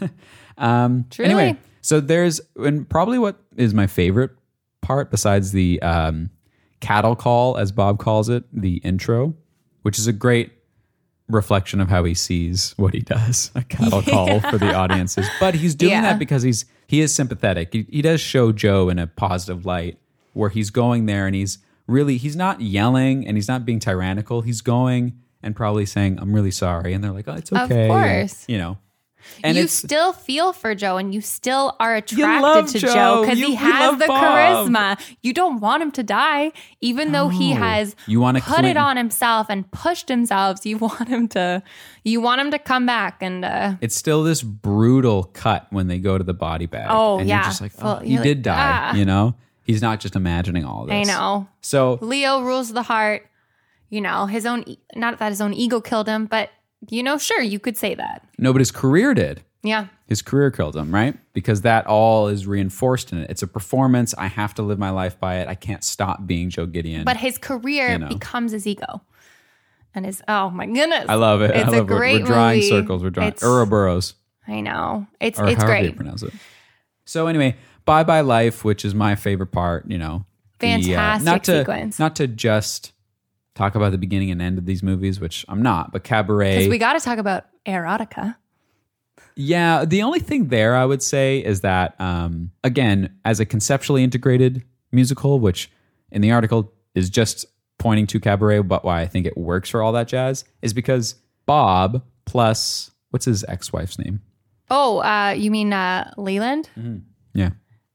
Truly. Anyway, so there's, and probably what is my favorite part besides the cattle call, as Bob calls it, the intro, which is a great reflection of how he sees what he does, a cattle call for the audiences. But he's doing that because he is sympathetic. He does show Joe in a positive light, where he's going there and he's not yelling and he's not being tyrannical. He's going and probably saying, I'm really sorry. And they're like, oh, it's okay. Of course. And you still feel for Joe and you still are attracted to Joe because he has the charisma. You don't want him to die, even though he has put it on himself and pushed himself. You want him to come back. And it's still this brutal cut when they go to the body bag. Oh, and yeah. You're just like, he did die, He's not just imagining all this. I know. So Leo rules the heart. His own, not that his own ego killed him, but sure, you could say that. No, but his career did. Yeah. His career killed him, right? Because that all is reinforced in it. It's a performance. I have to live my life by it. I can't stop being Joe Gideon. But his career becomes his ego. And oh my goodness. I love it. It's a great We're drawing movie. circles. We're drawing Ouroboros. I know. It's great. You great. pronounce it. So anyway, Bye Bye Life, which is my favorite part, Fantastic sequence. Not to just talk about the beginning and end of these movies, which I'm not, but Cabaret. Because we got to talk about erotica. Yeah, the only thing there I would say is that, again, as a conceptually integrated musical, which in the article is just pointing to Cabaret, but why I think it works for all that jazz, is because Bob plus, what's his ex-wife's name? Oh, you mean Leland? Mm-hmm. Yeah.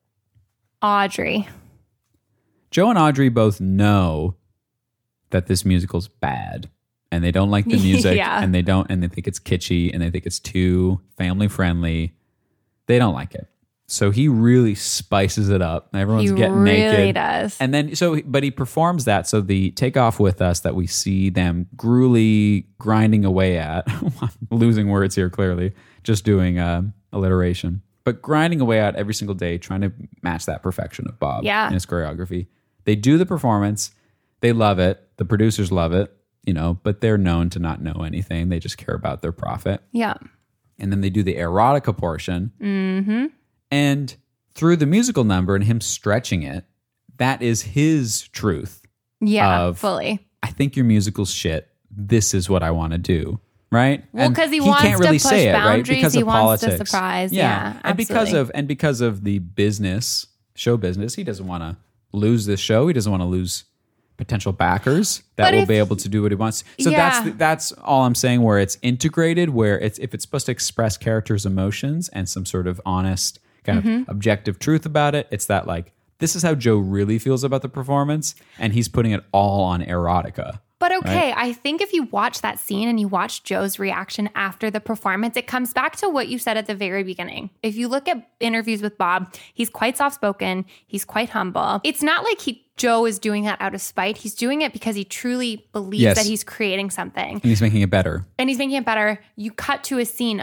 Audrey. Joe and Audrey both know that this musical's bad and they don't like the music and they think it's kitschy and they think it's too family friendly. They don't like it. So he really spices it up. Everyone's getting naked. He really does. And then, but he performs that. So the Take Off With Us that we see them gruely grinding away at, I'm losing words here clearly, just doing alliteration, but grinding away at every single day, trying to match that perfection of Bob in his choreography. They do the performance. They love it. The producers love it, but they're known to not know anything. They just care about their profit. Yeah. And then they do the erotica portion. Mm-hmm. And through the musical number and him stretching it, that is his truth. Yeah, fully. I think your musical's shit. This is what I want to do. Right? Well, because he wants can't really to push say boundaries. It, right? Because he of wants politics. to surprise. Yeah. Absolutely. And because of the business, show business, he doesn't want to lose this show. He doesn't want to lose potential backers that will be able to do what he wants. So that's all I'm saying, where it's integrated, where if it's supposed to express characters' emotions and some sort of honest kind of objective truth about it, it's that like, this is how Joe really feels about the performance, and he's putting it all on erotica. But okay, right? I think if you watch that scene and you watch Joe's reaction after the performance, it comes back to what you said at the very beginning. If you look at interviews with Bob, he's quite soft-spoken. He's quite humble. It's not like Joe is doing that out of spite. He's doing it because he truly believes that he's creating something. And he's making it better. You cut to a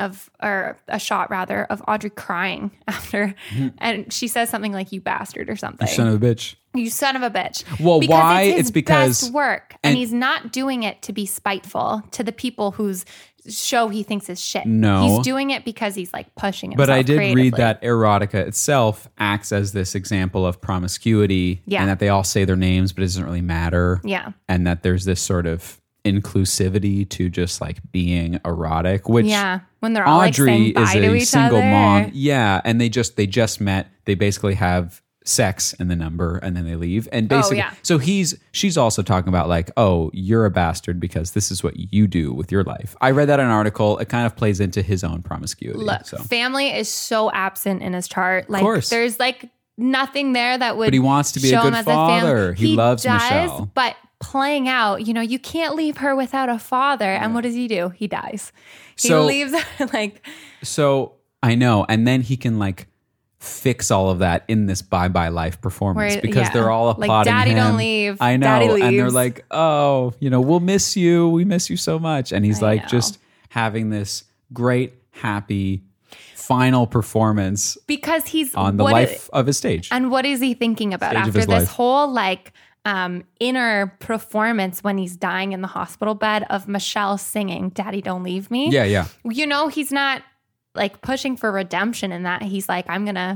shot of Audrey crying after, and she says something like, "You bastard," or something. You son of a bitch. You son of a bitch. Well, because why? It's because best work, and he's not doing it to be spiteful to the people whose show he thinks is shit. No, he's doing it because he's like pushing himself. But I did creatively. read that erotica itself acts as this example of promiscuity, and that they all say their names, but it doesn't really matter. Yeah, and that there's this sort of inclusivity to just like being erotic, which when they're all Audrey like saying bye to is each a single other. mom, and they just met. They basically have sex in the number and then they leave, and basically so she's also talking about like, oh, you're a bastard because this is what you do with your life. I read that in an article. It kind of plays into his own promiscuity. Look, family is so absent in his chart. Like, of course. There's like nothing there that would, but he wants to be show a good him as father. A he loves Michelle, but playing out, you can't leave her without a father. And what does he do? He dies. He leaves her like. So I know, and then he can like fix all of that in this Bye Bye Life performance because they're all applauding like, Daddy him. Don't leave. I know, Daddy leaves. And they're like, oh, we'll miss you. We miss you so much. And he's just having this great, happy final performance because he's on the life of his stage. And what is he thinking about after this whole like inner performance when he's dying in the hospital bed of Michelle singing "Daddy Don't Leave Me"? Yeah. He's not like pushing for redemption in that. He's like, I'm gonna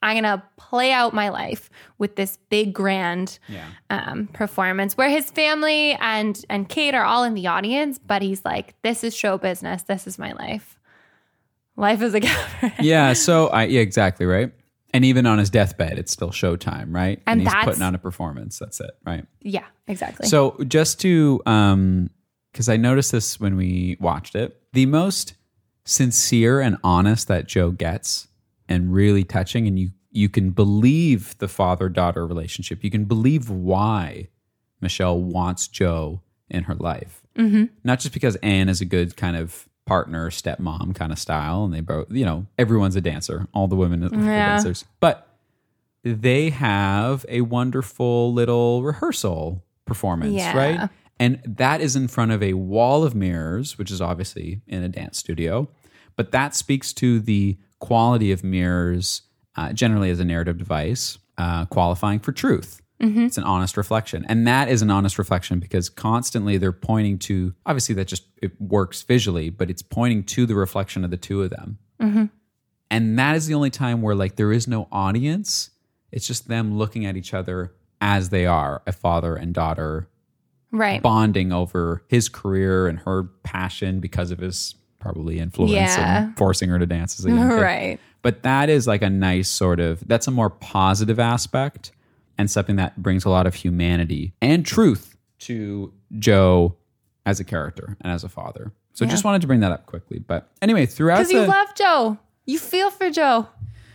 I'm going to play out my life with this big, grand performance where his family and Kate are all in the audience, but he's like, this is show business. This is my life. Life is a cabaret. Yeah. So, exactly, right? And even on his deathbed, it's still showtime, right? And he's putting on a performance. That's it, right? Yeah, exactly. So just to, because I noticed this when we watched it, the most sincere and honest that Joe gets and really touching, and you can believe the father-daughter relationship. You can believe why Michelle wants Joe in her life. Mm-hmm. Not just because Anne is a good kind of partner, stepmom kind of style, and they both, everyone's a dancer. All the women are dancers. But they have a wonderful little rehearsal performance, right? And that is in front of a wall of mirrors, which is obviously in a dance studio. But that speaks to the quality of mirrors generally as a narrative device, qualifying for truth. Mm-hmm. It's an honest reflection. And that is an honest reflection because constantly they're pointing to, obviously that just, it works visually, but it's pointing to the reflection of the two of them. Mm-hmm. And that is the only time where like there is no audience. It's just them looking at each other as they are, a father and daughter, right? Bonding over his career and her passion because of his probably influence and forcing her to dance as a young kid. Right. But that is like a nice sort of, that's a more positive aspect and something that brings a lot of humanity and truth to Joe as a character and as a father. So just wanted to bring that up quickly. But anyway, throughout because you love Joe. You feel for Joe.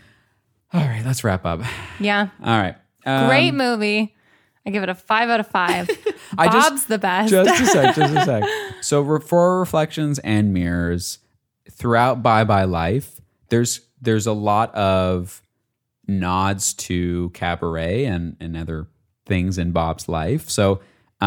All right, let's wrap up. Yeah. All right. Great movie. I give it a 5 out of 5. Bob's the best. Just a sec. So for Reflections and Mirrors, throughout Bye Bye Life, there's a lot of nods to cabaret and other things in Bob's life. So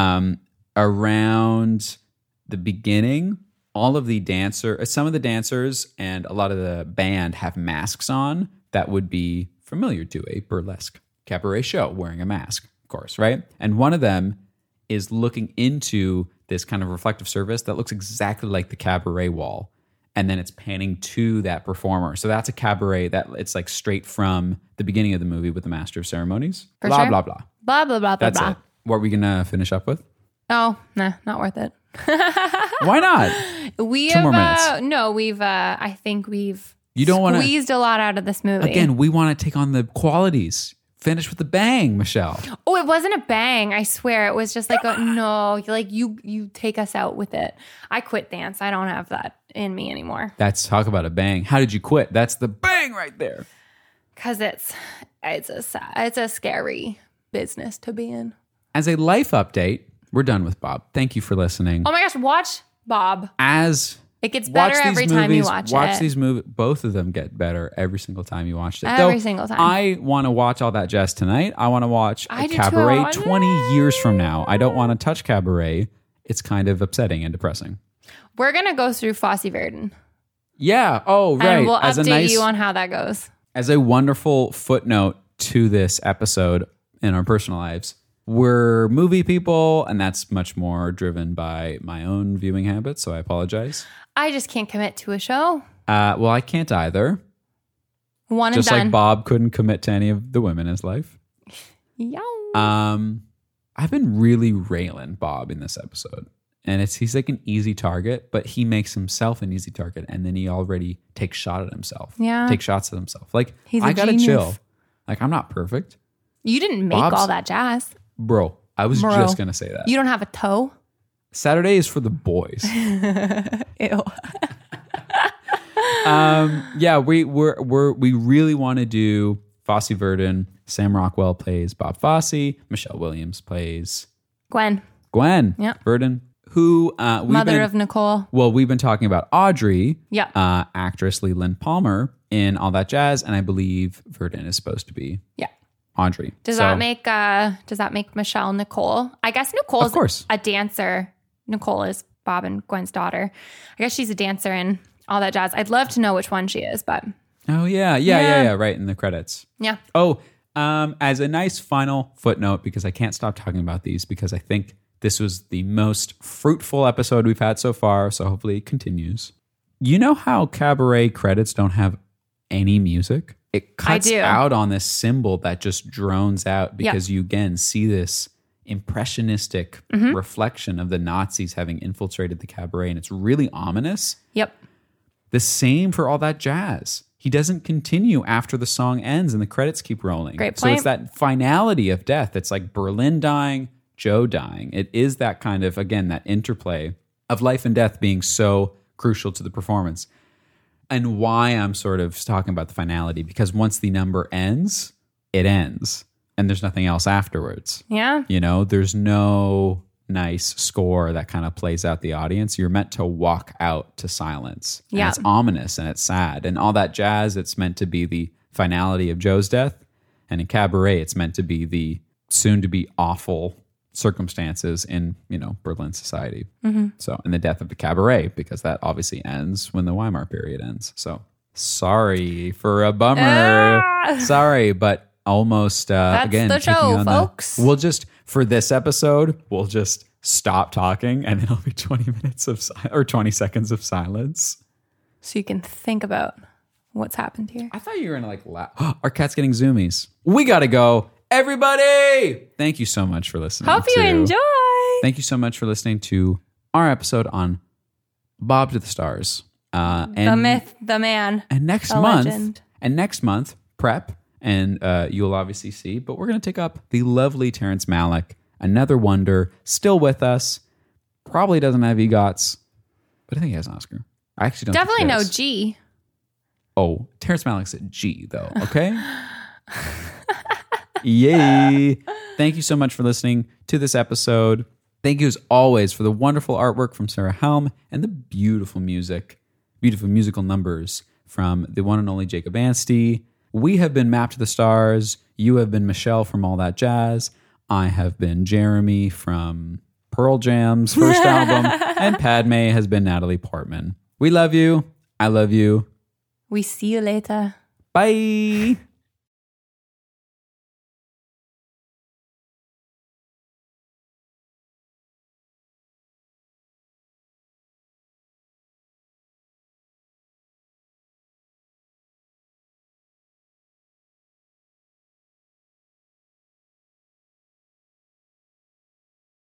around the beginning, some of the dancers and a lot of the band have masks on that would be familiar to a burlesque cabaret show, wearing a mask, of course, right? And one of them is looking into this kind of reflective surface that looks exactly like the cabaret wall. And then it's panning to that performer. So that's a cabaret that it's like straight from the beginning of the movie with the Master of Ceremonies. For blah, sure. blah, blah. Blah, blah, blah, That's blah. it. What are we going to finish up with? Oh, nah, not worth it. Why not? Two more minutes. No, I think we've wanna, squeezed a lot out of this movie. Again, we want to take on the qualities. Finish with the bang, Michelle. Oh, it wasn't a bang. I swear. It was just like, you take us out with it. I quit dance. I don't have that in me anymore. That's talk about a bang. How did you quit? That's the bang right there. Because it's a scary business to be in. As a life update, we're done with Bob. Thank you for listening. Oh my gosh, watch Bob. It gets better every time you watch it. Watch these movies. Both of them get better every single time you watch it. Every single time. I want to watch All That Jazz tonight. I want to watch a cabaret 20 years from now. I don't want to touch cabaret. It's kind of upsetting and depressing. We're going to go through Fosse Verdon. Yeah. Oh, right. And we'll update you on how that goes. As a wonderful footnote to this episode in our personal lives, we're movie people, and that's much more driven by my own viewing habits, so I apologize. I just can't commit to a show. Well, I can't either. One and just done. Like Bob couldn't commit to any of the women in his life. Yo. I've been really railing Bob in this episode. And he's like an easy target, but he makes himself an easy target, and then he already takes shots at himself. Yeah. Takes shots at himself. Like, I gotta chill. Like, I'm not perfect. You didn't make all that jazz. Bro, I was just gonna say that. You don't have a toe? Saturday is for the boys. Ew. Yeah, we really want to do Fosse Verdon. Sam Rockwell plays Bob Fosse. Michelle Williams plays Gwen. Yep. Verdon. Who mother of Nicole. Well, we've been talking about Audrey, yeah, actress Leland Palmer in All That Jazz, and I believe Verdon is supposed to be Audrey. Does that make Michelle Nicole? I guess Nicole's of course a dancer. Nicole is Bob and Gwen's daughter. I guess she's a dancer in All That Jazz. I'd love to know which one she is, but yeah, right in the credits. Yeah. Oh, as a nice final footnote, because I can't stop talking about these because I think this was the most fruitful episode we've had so far, so hopefully it continues. You know how cabaret credits don't have any music? it cuts out on this cymbal that just drones out because you again see this impressionistic reflection of the Nazis having infiltrated the cabaret, and it's really ominous. Yep. The same for All That Jazz. He doesn't continue after the song ends and the credits keep rolling. Great point. So it's that finality of death. It's like Berlin dying, Joe dying. It is that kind of, again, that interplay of life and death being so crucial to the performance. And why I'm sort of talking about the finality, because once the number ends, it ends. And there's nothing else afterwards. Yeah. You know, there's no nice score that kind of plays out the audience. You're meant to walk out to silence. And it's ominous and it's sad. And All That Jazz, it's meant to be the finality of Joe's death. And in Cabaret, it's meant to be the soon-to-be awful circumstances in, you know, Berlin society. So, and the death of the Cabaret, because that obviously ends when the Weimar period ends. So, sorry for a bummer. Sorry, but almost that's again the show, folks. We'll just for this episode we'll just stop talking and it'll be 20 minutes of or 20 seconds of silence so you can think about what's happened here. I thought you were gonna like laugh. Our cat's getting zoomies. We gotta go, everybody. Thank you so much for listening. Hope you enjoy. Thank you so much for listening to our episode on Bob to the Stars, and the myth, the man, and next month prep. And you'll obviously see, but we're going to take up the lovely Terrence Malick, another wonder, still with us. Probably doesn't have EGOTs, but I think he has an Oscar. I actually don't definitely think he no does. G. Oh, Terrence Malick's a G, though, okay? Yay. Thank you so much for listening to this episode. Thank you, as always, for the wonderful artwork from Sarah Helm and the beautiful music, beautiful musical numbers from the one and only Jacob Anstey. We have been Map to the Stars. You have been Michelle from All That Jazz. I have been Jeremy from Pearl Jam's first album. And Padme has been Natalie Portman. We love you. I love you. We see you later. Bye.